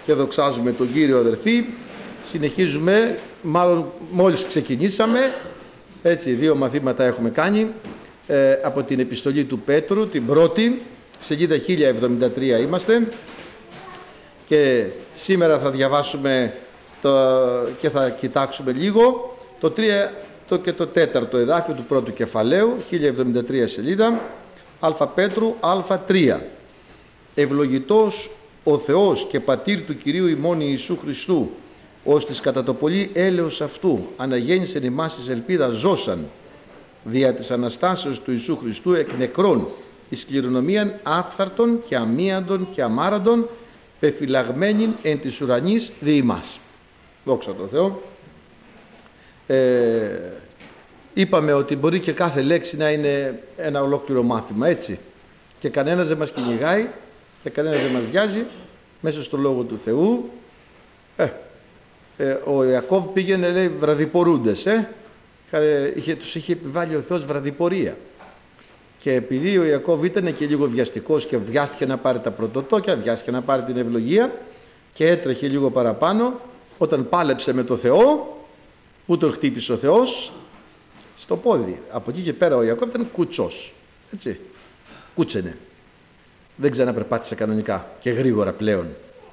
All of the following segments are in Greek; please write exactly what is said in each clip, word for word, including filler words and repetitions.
και δοξάζουμε τον Κύριο, αδερφοί. Συνεχίζουμε, μάλλον μόλις ξεκινήσαμε, έτσι δύο μαθήματα έχουμε κάνει, ε, από την επιστολή του Πέτρου, την πρώτη, σελίδα χίλια εβδομήντα τρία είμαστε, και σήμερα θα διαβάσουμε το, και θα κοιτάξουμε λίγο το τρία το και το τέταρτο εδάφιο του πρώτου κεφαλαίου, χίλια εβδομήντα τρία σελίδα, Α Πέτρου Α τρία. Ευλογητός ο Θεός και Πατήρ του Κυρίου ημών Ιησού Χριστού, ώστις κατά το πολύ έλεος αυτού αναγέννησεν ημάς εις ελπίδα ζώσαν, δια της Αναστάσεως του Ιησού Χριστού εκ νεκρών, εις κληρονομίαν άφθαρτον και αμίαντον και αμάραντον, πεφυλαγμένην εν της ουρανής δι' ημάς. Δόξα τω Θεώ. Ε, είπαμε ότι μπορεί και κάθε λέξη να είναι ένα ολόκληρο μάθημα, έτσι. Και κανένας δεν μας κυνηγάει και κανένας δεν μας βιάζει μέσα στο Λόγο του Θεού. Ε, ε, ο Ιακώβ πήγαινε, λέει, βραδιπορούντες, ε. Είχε, τους είχε επιβάλει ο Θεός βραδιπορία. Και επειδή ο Ιακώβ ήταν και λίγο βιαστικός και βιάστηκε να πάρει τα πρωτοτόκια, βιάστηκε να πάρει την ευλογία και έτρεχε λίγο παραπάνω, όταν πάλεψε με το Θεό, που τον χτύπησε ο Θεός? Στο πόδι. Από εκεί και πέρα ο Ιακώβ ήταν κουτσός. Έτσι. Κούτσενε. Δεν ξαναπερπάτησε κανονικά και γρήγορα πλέον.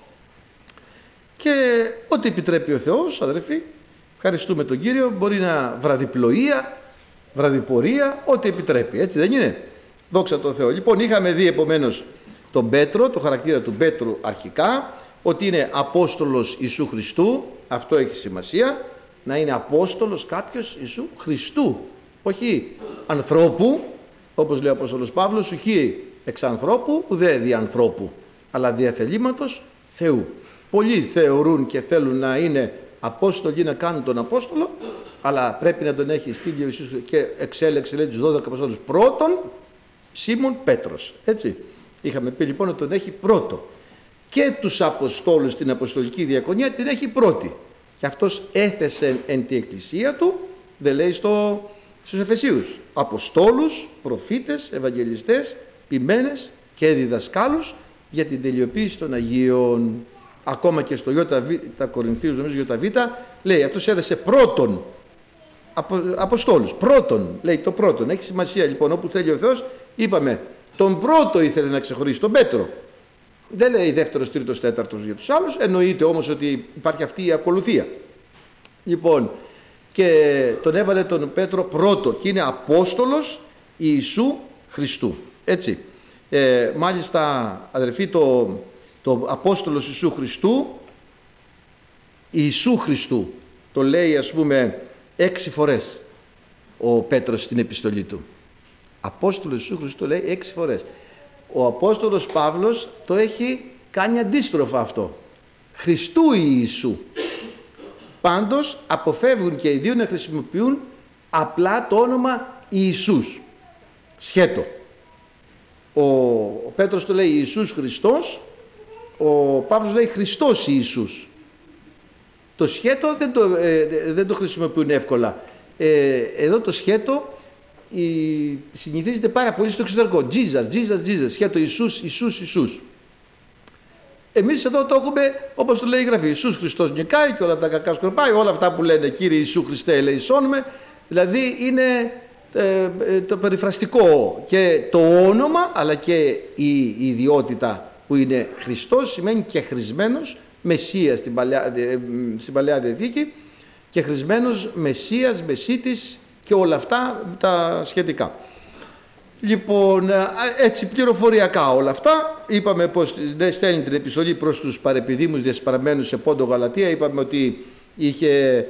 Και ό,τι επιτρέπει ο Θεός, αδερφοί, ευχαριστούμε τον Κύριο, μπορεί να βραδιπλοεία, βραδιπορία, ό,τι επιτρέπει. Έτσι δεν είναι? Δόξα τω Θεώ. Λοιπόν, είχαμε δει επομένως τον Πέτρο, το χαρακτήρα του Πέτρου αρχικά, ότι είναι Απόστολος Ιησού Χριστού. Αυτό έχει σημασία, να είναι Απόστολος κάποιος Ιησού Χριστού, όχι ανθρώπου, όπως λέει ο Απόστολος Παύλος, ουχή εξ ανθρώπου, ουδέ δι' ανθρώπου, αλλά διαθελήματος Θεού. Πολλοί θεωρούν και θέλουν να είναι Απόστολοι, να κάνουν τον Απόστολο, αλλά πρέπει να τον έχει στείλει ο Ιησούς και εξέλεξε, λέει, τους δώδεκα Απόστολους. Πρώτον, Σίμων Πέτρος. Έτσι. Είχαμε πει λοιπόν ότι τον έχει πρώτο. Και τους Αποστόλους στην Αποστολική Διακονία την έχει πρώτη. Και αυτός έθεσε εν τη Εκκλησία του, δεν λέει στο, στους Εφεσίους, Αποστόλους, προφήτες, Ευαγγελιστές, ποιμένες και διδασκάλους για την τελειοποίηση των Αγίων. Ακόμα και στο ΙΒ, τα Κορινθίους, νομίζω ΙΒ, λέει αυτός έδεσε πρώτον απο, Αποστόλους. Πρώτον, λέει το πρώτον. Έχει σημασία λοιπόν, όπου θέλει ο Θεός, είπαμε, τον πρώτο ήθελε να ξεχωρίσει, τον Πέτρο. Δεν λέει δεύτερος, τρίτος, τέταρτος για τους άλλους, εννοείται όμως ότι υπάρχει αυτή η ακολουθία. Λοιπόν, και τον έβαλε τον Πέτρο πρώτο και είναι Απόστολος Ιησού Χριστού. Έτσι. Ε, μάλιστα, αδερφοί, το, το Απόστολος Ιησού Χριστού, Ιησού Χριστού, το λέει, ας πούμε, έξι φορές ο Πέτρος στην επιστολή του. Απόστολος Ιησού Χριστού το λέει έξι φορές. Ο Απόστολος Παύλος το έχει κάνει αντίστροφα αυτό. Χριστού Ιησού. Πάντως αποφεύγουν και οι δύο να χρησιμοποιούν απλά το όνομα Ιησούς. Σχέτο. Ο, ο Πέτρος το λέει Ιησούς Χριστός, ο Παύλος λέει Χριστός Ιησούς. Το σχέτο δεν το, ε, δεν το χρησιμοποιούν εύκολα. Ε, εδώ το σχέτο η, συνηθίζεται πάρα πολύ στο εξωτερικό. Jesus, Jesus, Jesus. Σχέτο Ιησούς, Ιησούς, Ιησούς. Εμείς εδώ το έχουμε όπως το λέει η Γραφή. Ιησούς Χριστός νικάει και όλα τα κακά σκορπάει. Όλα αυτά που λένε Κύριε Ιησού Χριστέ ελεησόν. Δηλαδή είναι ε, ε, το περιφραστικό και το όνομα, αλλά και η, η ιδιότητα που είναι Χριστός, σημαίνει και χρησμένος Μεσσίας στην Παλαιά, ε, στην Παλαιά Διαθήκη, και χρησμένος Μεσσίας, Μεσσίτης και όλα αυτά τα σχετικά. Λοιπόν, έτσι πληροφοριακά όλα αυτά. Είπαμε πως στέλνει την επιστολή προς τους παρεπιδήμους διασπαρμένους σε Πόντο Γαλατία. Είπαμε ότι είχε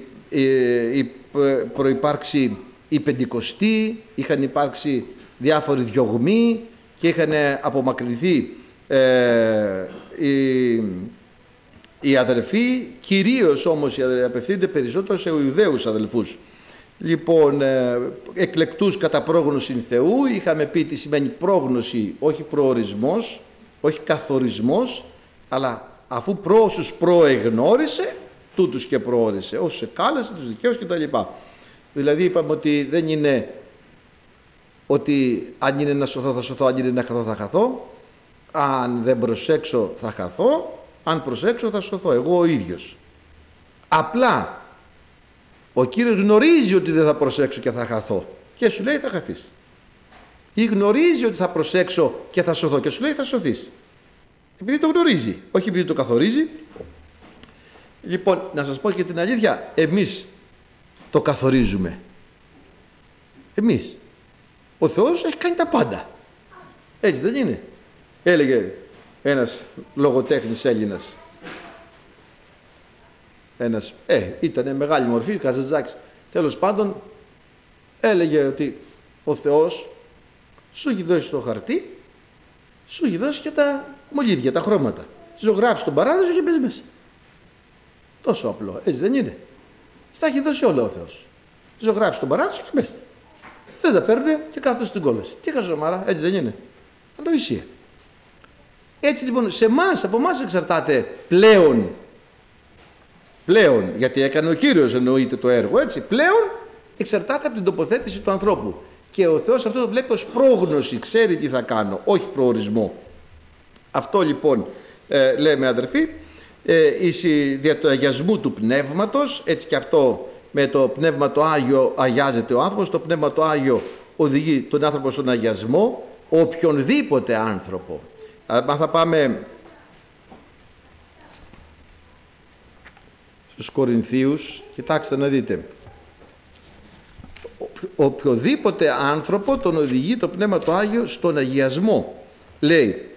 προϋπάρξει η Πεντηκοστή, είχαν υπάρξει διάφοροι διωγμοί και είχαν απομακρυνθεί ε, οι, οι αδελφοί, κυρίως όμως απευθύνονται περισσότερο σε Ιουδαίους αδελφούς. Λοιπόν, ε, εκλεκτούς κατά πρόγνωσιν Θεού, είχαμε πει τι σημαίνει πρόγνωση, όχι προορισμός, όχι καθορισμός, αλλά αφού πρόσους προεγνώρισε, τούτους και προόρισε, όσους εκάλεσε, τους δικαίους κτλ. Δηλαδή είπαμε ότι δεν είναι ότι αν είναι να σωθώ θα σωθώ, αν είναι να χαθώ θα χαθώ, αν δεν προσέξω θα χαθώ, Αν προσέξω θα σωθώ, εγώ ο ίδιος. Απλά ο Κύριος γνωρίζει ότι δεν θα προσέξω και θα χαθώ και σου λέει θα χαθείς. Ή γνωρίζει ότι θα προσέξω και θα σωθώ και σου λέει θα σωθείς. Επειδή το γνωρίζει, όχι επειδή το καθορίζει. Λοιπόν, να σας πω και την αλήθεια, εμείς το καθορίζουμε. Εμείς. Ο Θεός έχει κάνει τα πάντα. Έτσι δεν είναι? Έλεγε ένας λογοτέχνης Έλληνας. Ένας, ε, ήταν μεγάλη μορφή, Καζαντζάκης. Τέλος πάντων, έλεγε ότι ο Θεός σου έχει δώσει το χαρτί, σου έχει δώσει και τα μολύβια, τα χρώματα. Ζωγράφεις τον παράδεισο και μπες μέσα. Τόσο απλό, έτσι δεν είναι? Στα έχει δώσει όλα ο Θεός. Ζωγράφεις τον παράδεισο και μπες. Δεν τα παίρνουν και κάθονται στην κόλαση. Τι χαζομάρα, έτσι δεν είναι? Ανοησία. Έτσι λοιπόν, σε εμάς, από εμάς εξαρτάται πλέον, πλέον, γιατί έκανε ο Κύριος εννοείται το έργο, έτσι, πλέον εξαρτάται από την τοποθέτηση του ανθρώπου. Και ο Θεός αυτό το βλέπει ως πρόγνωση, ξέρει τι θα κάνω, όχι προορισμό. Αυτό λοιπόν ε, λέμε αδερφοί, ε, εις δια του αγιασμού του πνεύματος, έτσι και αυτό με το πνεύμα το Άγιο αγιάζεται ο άνθρωπος, το πνεύμα το Άγιο οδηγεί τον άνθρωπο στον αγιασμό, οποιονδήποτε άνθρωπο. Αν θα πάμε στους Κορινθίους, κοιτάξτε να δείτε. Οποιοδήποτε άνθρωπο τον οδηγεί το πνεύμα το Άγιο στον αγιασμό. Λέει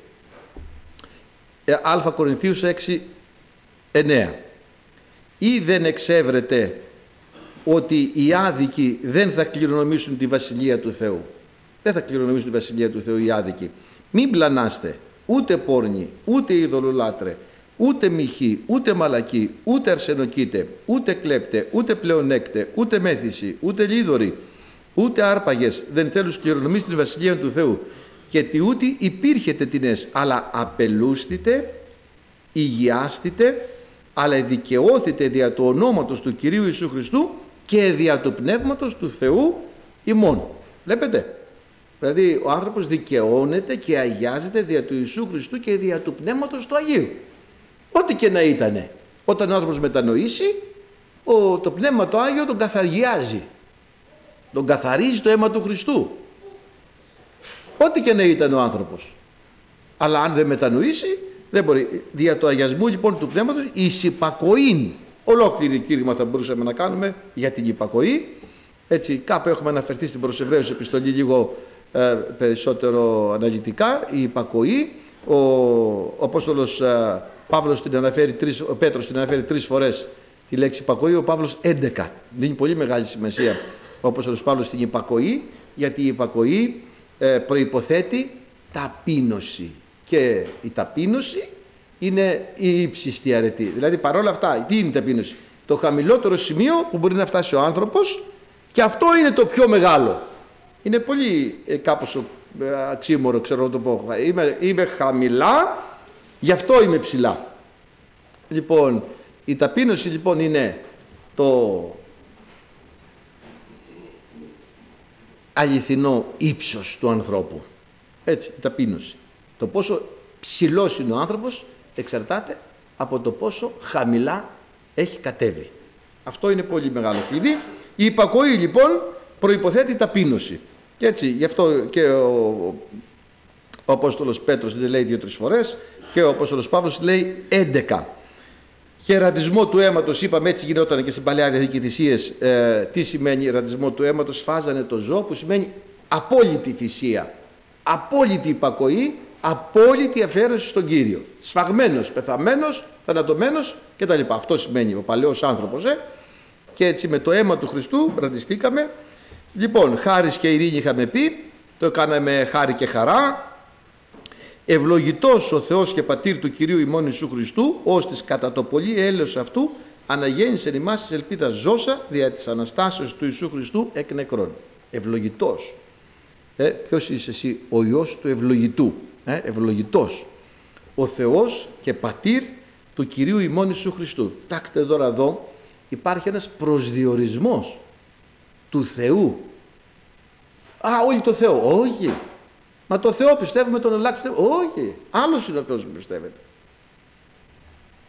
Α Κορινθίους έξι εννέα. Ή δεν εξέβρετε ότι οι άδικοι δεν θα κληρονομήσουν τη Βασιλεία του Θεού? Δεν θα κληρονομήσουν τη Βασιλεία του Θεού οι άδικοι. Μην πλανάστε, ούτε πόρνοι, ούτε ειδωλολάτρε, ούτε μοιχοί, ούτε μαλακοί, ούτε αρσενοκίτε, ούτε κλέπτε, ούτε πλεονέκτε, ούτε μέθηση, ούτε λίδωροι, ούτε άρπαγες δεν θέλουν κληρονομήσει την Βασιλεία του Θεού. Και τι ούτε υπήρχετε τινές, αλλά απελούστητε, υγιάστητε, αλλά δικαιώθητε δια του ονόματος του Κυρίου Ιησού Χριστού και δια του Πνεύματος του Θεού ημών. Βλέπετε? Δηλαδή ο άνθρωπος δικαιώνεται και αγιάζεται δια του Ιησού Χριστού και δια του Πνεύματος του Αγίου. Ό,τι και να ήτανε. Όταν ο άνθρωπος μετανοήσει, ο, το Πνεύμα το Άγιο τον καθαγιάζει. Τον καθαρίζει το αίμα του Χριστού. Ό,τι και να ήταν ο άνθρωπος. Αλλά αν δεν μετανοήσει, δεν μπορεί. Δια του αγιασμού λοιπόν του Πνεύματος, εις υπακοήν. Ολόκληρη κήρυγμα θα μπορούσαμε να κάνουμε για την υπακοή. Έτσι, κάπου έχουμε αναφερθεί στην προς Εβραίους επιστολή λίγο ε, περισσότερο αναλυτικά. Η υπακοή, ο, ο Απόστολος ε, Παύλος την αναφέρει τρεις, ο Πέτρος την αναφέρει τρεις φορές τη λέξη υπακοή, ο Παύλος έντεκα. Δίνει πολύ μεγάλη σημασία ο Απόστολος Παύλος στην υπακοή, γιατί η υπακοή ε, προϋποθέτει ταπείνωση. Και η ταπείνωση είναι η ύψιστη αρετή. Δηλαδή παρόλα αυτά, τι είναι η ταπείνωση? Το χαμηλότερο σημείο που μπορεί να φτάσει ο άνθρωπος, και αυτό είναι το πιο μεγάλο. Είναι πολύ ε, κάπως ε, αξίμωρο, ξέρω να το πω. Είμαι, είμαι χαμηλά, γι' αυτό είμαι ψηλά. Λοιπόν, η ταπείνωση λοιπόν είναι το αληθινό ύψος του ανθρώπου. Έτσι, η ταπείνωση. Το πόσο ψηλός είναι ο άνθρωπος εξαρτάται από το πόσο χαμηλά έχει κατέβει. Αυτό είναι πολύ μεγάλο κλειδί. Η υπακοή λοιπόν προϋποθέτει ταπείνωση. Και έτσι, γι' αυτό και ο, ο Απόστολος Πέτρος λέει δύο-τρεις φορές και ο Απόστολος Παύλος λέει έντεκα. Χερατισμό του αίματος, είπαμε, έτσι γινόταν και στην Παλαιά Διαθήκη θυσίες. Ε, τι σημαίνει ρατισμό του αίματος? Φάζανε το ζώο, που σημαίνει απόλυτη θυσία, απόλυτη υπακοή, απόλυτη αφαίρεση στον Κύριο. Σφαγμένος, πεθαμένος, θανατωμένος κτλ. Αυτό σημαίνει ο παλαιός άνθρωπος. Ε? Και έτσι με το αίμα του Χριστού ρατιστήκαμε. Λοιπόν, χάρις και ειρήνη είχαμε πει, το κάναμε χάρη και χαρά. Ευλογητός ο Θεός και Πατήρ του Κυρίου ημών Ιησού Χριστού, ώστις κατά το πολύ έλεος αυτού αναγέννησε ημάς της ελπίδας ζώσα δια της Αναστάσεως του Ιησού Χριστού εκ νεκρών. Ευλογητός. Ε, ποιος είσαι εσύ? Ο Υιός του ευλογητού. Ε, ευλογητός. Ο Θεός και Πατήρ του Κυρίου ημών Ιησού Χριστού. Τάξτε τώρα εδώ, υπάρχει ένας προσδιορισμός του Θεού. Α, όλοι το Θεό. Όχι. Μα το Θεό πιστεύουμε, τον ελάχιστο. Όχι. Άλλος είναι ο Θεός που πιστεύετε.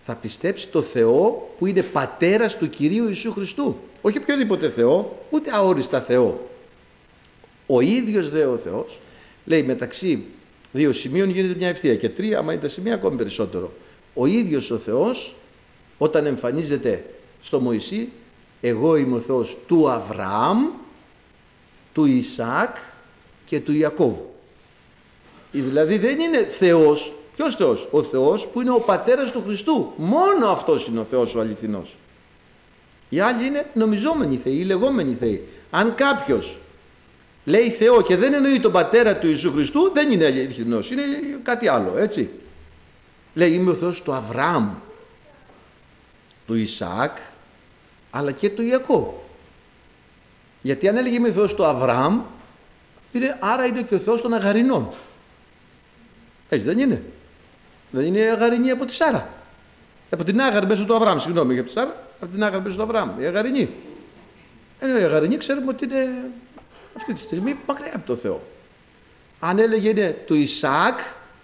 θα πιστέψει το Θεό που είναι πατέρας του Κυρίου Ιησού Χριστού. Όχι οποιοδήποτε Θεό, ούτε αόριστα Θεό. Ο ίδιος δε ο Θεός, λέει, μεταξύ δύο σημείων γίνεται μια ευθεία και τρία, άμα είναι τα σημεία ακόμη περισσότερο. Ο ίδιος ο Θεός όταν εμφανίζεται στο Μωυσή, εγώ είμαι ο Θεός του Αβραάμ, του Ισαάκ και του Ιακώβ. Δηλαδή δεν είναι Θεός. Ποιος Θεός? Ο Θεός που είναι ο πατέρας του Χριστού. Μόνο αυτός είναι ο Θεός ο αληθινός. Οι άλλοι είναι νομιζόμενοι θεοί, οι λεγόμενοι θεοί. Αν κάποιος λέει Θεό και δεν εννοεί τον πατέρα του Ιησού Χριστού, δεν είναι αληθινός, είναι κάτι άλλο, έτσι. Λέει είμαι ο Θεός του Αβραάμ, του Ισαάκ, αλλά και του Ιακώβ. Γιατί αν έλεγε είμαι ο Θεός του Αβραάμ, είναι, άρα είναι και ο Θεός των Αγαρινών. Έτσι δεν είναι? Δεν είναι Αγαρινή από τη Σάρα. Από την Άγαρη μέσω του Αβραάμ, συγγνώμη, για τη Σάρα, από την Άγαρη μέσω του Αβραάμ. Η Αγαρινή. Ε, η Αγαρινή ξέρουμε ότι είναι αυτή τη στιγμή μακριά από το Θεό. Αν έλεγε είναι του Ισαάκ,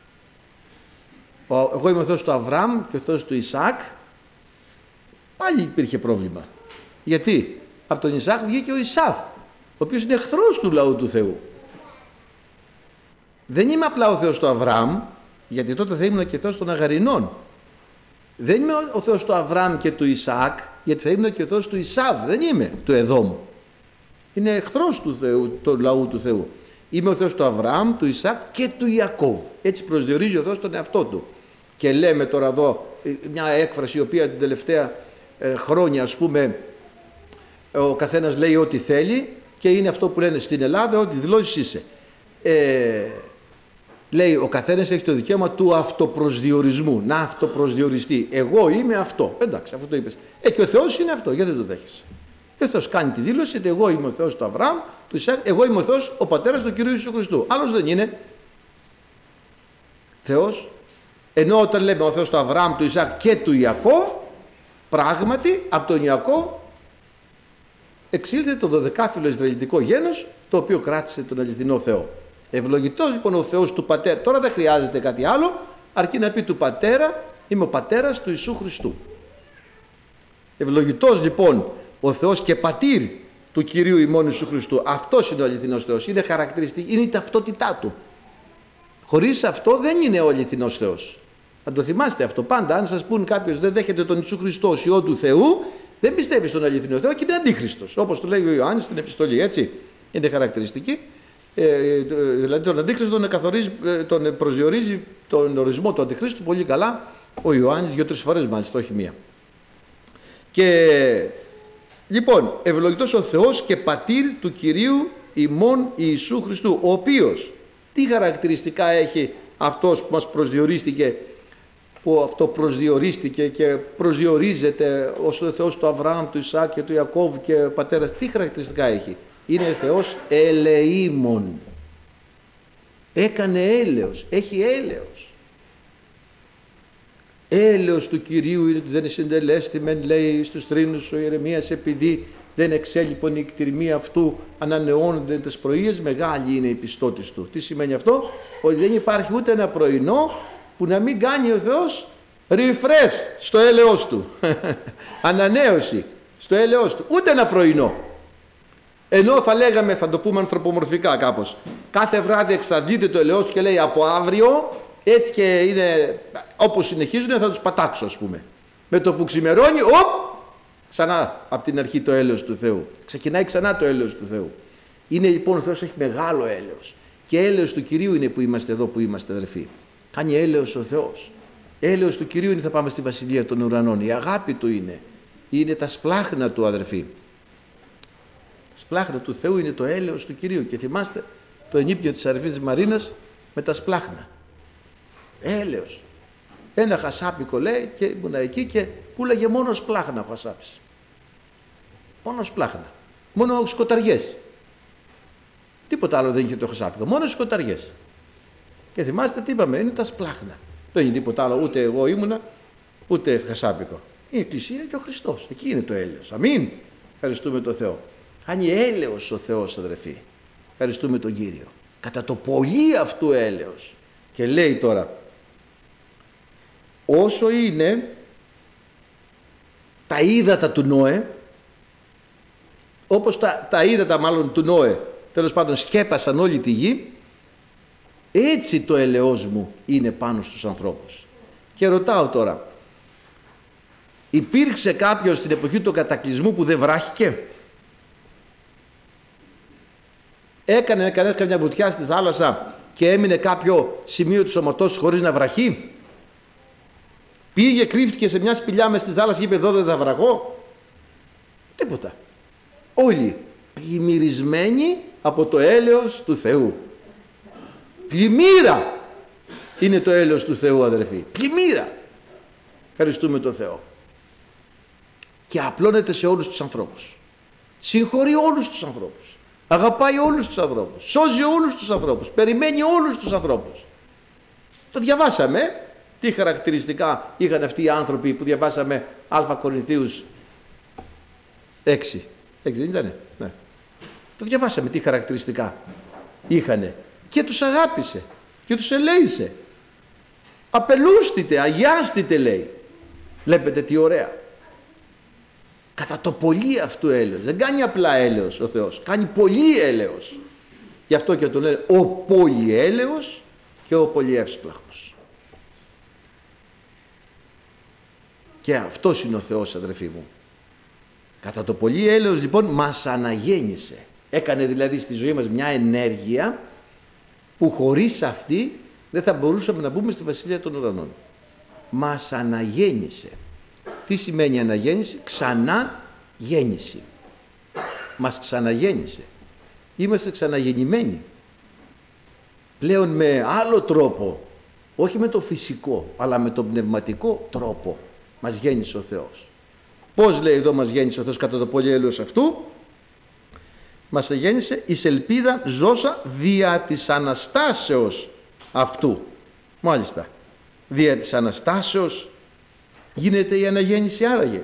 εγώ είμαι ο Θεός του Αβραάμ και ο Θεός του Ισαάκ, πάλι υπήρχε πρόβλημα. Γιατί από τον Ισαάκ βγήκε ο Ισαύ, ο οποίος είναι εχθρός του λαού του Θεού. Δεν είμαι απλά ο Θεός του Αβραάμ, γιατί τότε θα ήμουν και Θεός των Αγαρινών. Δεν είμαι ο Θεός του Αβραάμ και του Ισαάκ, γιατί θα ήμουν και ο Θεός του Ισαύ. Δεν είμαι του Εδόμ. Είναι εχθρός του Θεού, του λαού του Θεού. Είμαι ο Θεός του Αβραάμ, του Ισαάκ και του Ιακώβ. Έτσι προσδιορίζει ο Θεός τον εαυτό του. Και λέμε τώρα εδώ μια έκφραση η οποία την τελευταία ε, χρόνια, ας πούμε, ο καθένας λέει ό,τι θέλει και είναι αυτό που λένε στην Ελλάδα, ό,τι δηλώσεις είσαι. Ε, λέει ο καθένας έχει το δικαίωμα του αυτοπροσδιορισμού, να αυτοπροσδιοριστεί. Εγώ είμαι αυτό. Εντάξει, αυτό το είπες. Ε, και ο Θεός είναι αυτό, γιατί δεν το δέχεσαι? Και ο Θεός κάνει τη δήλωση ότι εγώ είμαι ο Θεός του Αβραάμ, του Ισαάκ, εγώ είμαι ο Θεός ο πατέρας του Κυρίου Ιησού Χριστού. Άλλος δεν είναι Θεός. Ενώ όταν λέμε ο Θεός του Αβραάμ, του Ισαάκ και του Ιακώβ, πράγματι από τον Ιακώβ εξήλθε το δωδεκάφυλλο Ισραηλιτικό γένος, το οποίο κράτησε τον αληθινό Θεό. Ευλογητός λοιπόν ο Θεός του Πατέρα. Τώρα δεν χρειάζεται κάτι άλλο, αρκεί να πει του Πατέρα, είμαι ο Πατέρας του Ιησού Χριστού. Ευλογητός λοιπόν ο Θεός και Πατήρ του Κυρίου ημών Ιησού Χριστού. Αυτός είναι ο αληθινός Θεός. Είναι χαρακτηριστική, είναι η ταυτότητά του. Χωρίς αυτό δεν είναι ο αληθινός Θεός. Να το θυμάστε αυτό πάντα. Αν σας πούν κάποιος δεν δέχεται τον Ιησού Χριστό ως Υιό του Θεού, δεν πιστεύει στον αληθινό Θεό και είναι αντίχριστος. Όπως το λέει ο Ιωάννης στην επιστολή, έτσι. Είναι χαρακτηριστική. Ε, δηλαδή τον αντίχριστο τον, καθορίζει, τον προσδιορίζει τον ορισμό του αντιχρίστου πολύ καλά ο Ιωάννης, δύο-τρεις φορές μάλιστα, όχι μία. Και λοιπόν, ευλογητός ο Θεός και Πατήρ του Κυρίου ημών Ιησού Χριστού, ο οποίος τι χαρακτηριστικά έχει αυτός που μας προσδιορίστηκε, που αυτό προσδιορίστηκε και προσδιορίζεται ως ο Θεός του Αβραάμ, του Ισαάκ και του Ιακώβ και πατέρας, τι χαρακτηριστικά έχει? Είναι Θεός ελεήμων. Έκανε έλεος, έχει έλεος. Έλεος του Κυρίου είναι ότι δεν συντελέστη μεν, λέει στους θρήνους ο Ιερεμίας, επειδή δεν εξέλιπον η κτηρμή αυτού, ανανεώνονται τις πρωίες, μεγάλη είναι η πιστότης του. Τι σημαίνει αυτό? Ότι δεν υπάρχει ούτε ένα πρωινό που να μην κάνει ο Θεός refresh στο έλεος του. Ανανέωση στο έλεος του. Ούτε ένα πρωινό. Ενώ θα λέγαμε, θα το πούμε ανθρωπομορφικά κάπως, κάθε βράδυ εξαντλείται το έλεος και λέει από αύριο, έτσι και είναι, όπως συνεχίζουν θα τους πατάξω, ας πούμε. Με το που ξημερώνει, οπ, ξανά από την αρχή το έλεος του Θεού. Ξεκινάει ξανά το έλεος του Θεού. Είναι λοιπόν ο Θεός έχει μεγάλο έλεος. Και έλεος του Κυρίου είναι που είμαστε εδώ που είμαστε, αδερφοί. Κάνει έλεος ο Θεός. Έλεος του Κυρίου είναι, θα πάμε στη Βασιλεία των Ουρανών. Η αγάπη του είναι. Είναι τα σπλάχνα του, αδερφοί. Τα σπλάχνα του Θεού είναι το έλεος του Κυρίου. Και θυμάστε το ενίπιο της αδερφής Μαρίνας με τα σπλάχνα. Έλεος. Ένα χασάπικο λέει και ήμουνα εκεί και πουλάγε μόνο σπλάχνα ο χασάπης. Μόνο σπλάχνα. Μόνο σκοταριές. Τίποτα άλλο δεν είχε το χασάπικο. Μόνο σκοταριές. Και θυμάστε τι είπαμε, είναι τα σπλάχνα. Δεν είναι τίποτα άλλο, ούτε εγώ ήμουνα, ούτε χασάπικο. Είναι η Εκκλησία και ο Χριστός. Εκεί είναι το έλεος. Αμήν. Ευχαριστούμε τον Θεό. Κάνει έλεος ο Θεός, αδερφοί. Ευχαριστούμε τον Κύριο. Κατά το πολύ αυτού έλεος. Και λέει τώρα, όσο είναι τα ύδατα του Νόε, όπως τα, τα ύδατα μάλλον του Νόε, τέλος πάντων σκέπασαν όλη τη γη, έτσι το έλεος μου είναι πάνω στους ανθρώπους. Και ρωτάω τώρα, υπήρξε κάποιος στην εποχή του κατακλυσμού που δεν βράχηκε? Έκανε κανένα καμιά βουτιά στη θάλασσα και έμεινε κάποιο σημείο του σωματός χωρίς να βραχεί? Πήγε, κρύφτηκε σε μια σπηλιά μες στη θάλασσα και είπε εδώ δεν θα βραγώ? Τίποτα. Όλοι πλημμυρισμένοι από το έλεος του Θεού. Πλημμύρα είναι το έλεος του Θεού, αδερφοί. Πλημμύρα. Ευχαριστούμε τον Θεό. Και απλώνεται σε όλους τους ανθρώπους. Συγχωρεί όλους τους ανθρώπους. Αγαπάει όλους τους ανθρώπους. Σώζει όλους τους ανθρώπους. Περιμένει όλους τους ανθρώπους. Το διαβάσαμε. Τι χαρακτηριστικά είχαν αυτοί οι άνθρωποι που διαβάσαμε Α Κορινθίους έξι. έξι δεν ήτανε? Ναι. Το διαβάσαμε τι χαρακτηριστικά είχανε. Και τους αγάπησε. Και τους ελέησε. Απελούστητε, αγιάστητε λέει. Βλέπετε τι ωραία. Κατά το πολύ αυτού έλεος. Δεν κάνει απλά έλεος ο Θεός. Κάνει πολύ έλεος. Γι' αυτό και τον λέει ο πολυέλεος και ο πολυεύσπλαχνος. Και αυτός είναι ο Θεός, αδερφοί μου. Κατά το πολύ έλεος λοιπόν μας αναγέννησε. Έκανε δηλαδή στη ζωή μας μια ενέργεια που χωρίς αυτή δεν θα μπορούσαμε να μπούμε στη Βασιλεία των Ουρανών. Μας αναγέννησε. Τι σημαίνει αναγέννηση? Ξανά γέννηση. Μας ξαναγέννησε. Είμαστε ξαναγεννημένοι. Πλέον με άλλο τρόπο, όχι με το φυσικό, αλλά με τον πνευματικό τρόπο μας γέννησε ο Θεός. Πώς λέει εδώ μας γέννησε ο Θεός κατά το πολύ έλεος αυτού? Μας γέννησε εις ελπίδα ζώσα δια της Αναστάσεως αυτού. Μάλιστα. Δια της Αναστάσεως γίνεται η αναγέννηση άραγε.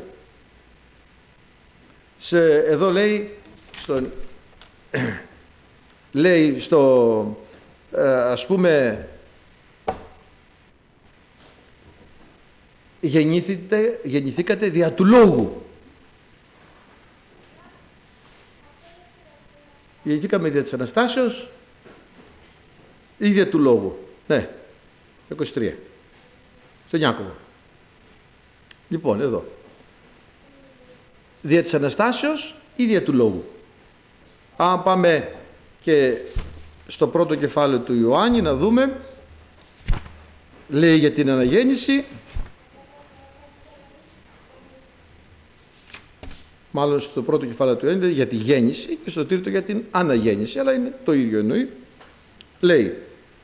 Σε, εδώ λέει, στο, λέει στο, ε, ας πούμε, γεννήθηκατε, γεννηθήκατε δια του λόγου. Γεννηθήκαμε δια της Αναστάσεως ή δια του λόγου? Ναι, το είκοσι τρία. Στον Ιάκωβο. Λοιπόν, εδώ. Δια της Αναστάσεως ή δια του λόγου? Αν πάμε και στο πρώτο κεφάλαιο του Ιωάννη να δούμε, λέει για την αναγέννηση, μάλλον στο πρώτο κεφάλαιο του Ιωάννη για τη γέννηση και στο τρίτο για την αναγέννηση, αλλά είναι το ίδιο εννοεί. Λέει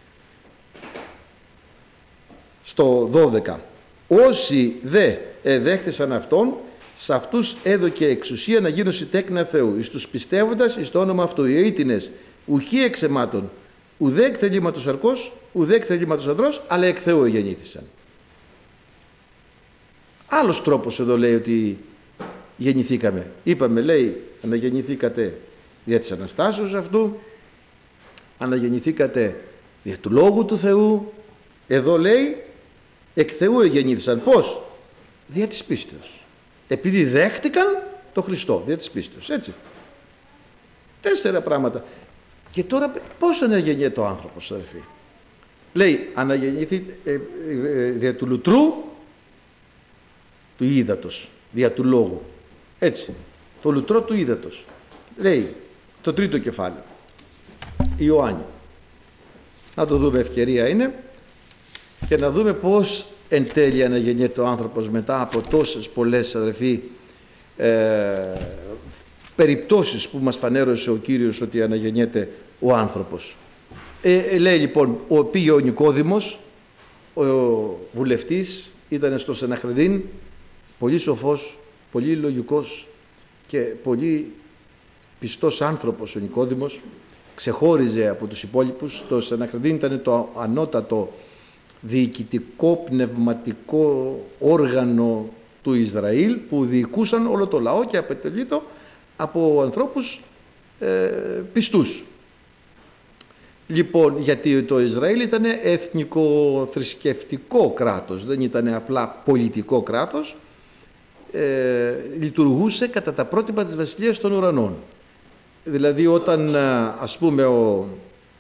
στο δώδεκα, όσοι δε εδέχθησαν αυτόν, σε αυτούς έδωκε εξουσία να γίνουν τέκνα Θεού, εις τους πιστεύοντας εις το όνομα αυτού, οι αίτινες ουχή εξαιμάτων, ουδέ εκ θελήματος αρκός, ουδέ εκ θελήματος ανδρός, αλλά εκ Θεού εγεννήθησαν. Άλλος τρόπος εδώ λέει ότι γεννηθήκαμε. Είπαμε, λέει, αναγεννηθήκατε δια της Αναστάσεως αυτού, αναγεννηθήκατε δια του Λόγου του Θεού. Εδώ λέει, εκ Θεού εγεννήθησαν. Πώς? Δια της πίστεως. Επειδή δέχτηκαν το Χριστό, δια της πίστεως. Έτσι. Τέσσερα πράγματα. Και τώρα πώς αναγεννιέται ο άνθρωπος, αδερφοί? Λέει, αναγεννήθη ε, ε, ε, δια του λουτρού, του ύδατος, δια του λόγου. Έτσι. Το λουτρό του ύδατος. Λέει, το τρίτο κεφάλαιο. Ιωάννη. Να το δούμε, ευκαιρία είναι, και να δούμε πώς εν τέλει αναγεννιέται ο άνθρωπος μετά από τόσες πολλές, αδερφοί, ε, περιπτώσεις που μας φανέρωσε ο Κύριος ότι αναγεννιέται ο άνθρωπος. Ε, λέει λοιπόν, ο, πήγε ο Νικόδημος, ο βουλευτής, ήταν στο Σεναχρεδίν, πολύ σοφός, πολύ λογικός και πολύ πιστός άνθρωπος ο Νικόδημος, ξεχώριζε από τους υπόλοιπους. Το Σεναχρεδίν ήταν το ανώτατο διοικητικό πνευματικό όργανο του Ισραήλ που διοικούσαν όλο το λαό και αποτελείτο από ανθρώπους ε, πιστούς. Λοιπόν, γιατί το Ισραήλ ήταν εθνικό θρησκευτικό κράτος, δεν ήταν απλά πολιτικό κράτος, ε, λειτουργούσε κατά τα πρότυπα της Βασιλείας των Ουρανών. Δηλαδή όταν, ας πούμε, ο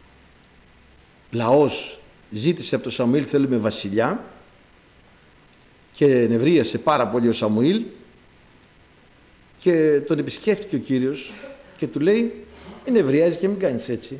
λαός ζήτησε από τον Σαμουήλ θέλουμε βασιλιά και νευρίασε πάρα πολύ ο Σαμουήλ και τον επισκέφτηκε ο Κύριος και του λέει μην νευριάζεις και μην κάνεις έτσι.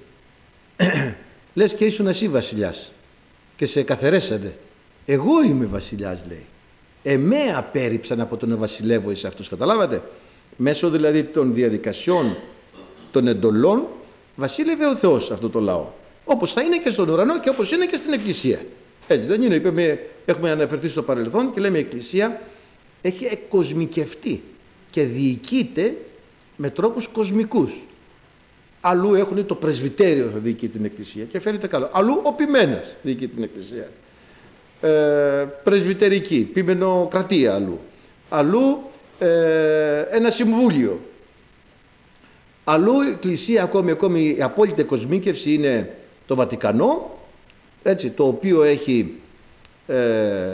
Λες και ήσουν εσύ βασιλιάς και σε καθαρέσανε. Εγώ είμαι βασιλιάς, λέει. Εμέ απέρριψαν από το να βασιλεύω εις αυτούς. Καταλάβατε. Μέσω δηλαδή των διαδικασιών των εντολών βασίλευε ο Θεός αυτό το λαό. Όπως θα είναι και στον ουρανό και όπως είναι και στην Εκκλησία. Έτσι δεν είναι. Είπαμε, έχουμε αναφερθεί στο παρελθόν και λέμε η Εκκλησία έχει εκκοσμικευτεί και διοικείται με τρόπους κοσμικούς. Αλλού έχουν το πρεσβυτέριο θα διοικεί την Εκκλησία και φαίνεται καλό. Αλλού ο ποιμένας διοικεί την Εκκλησία. Ε, πρεσβυτερική, ποιμενοκρατία αλλού. Αλλού ε, ένα συμβούλιο. Αλλού η Εκκλησία ακόμη, ακόμη η απόλυτη κοσμίκευση είναι το Βατικανό, έτσι, το οποίο έχει ε,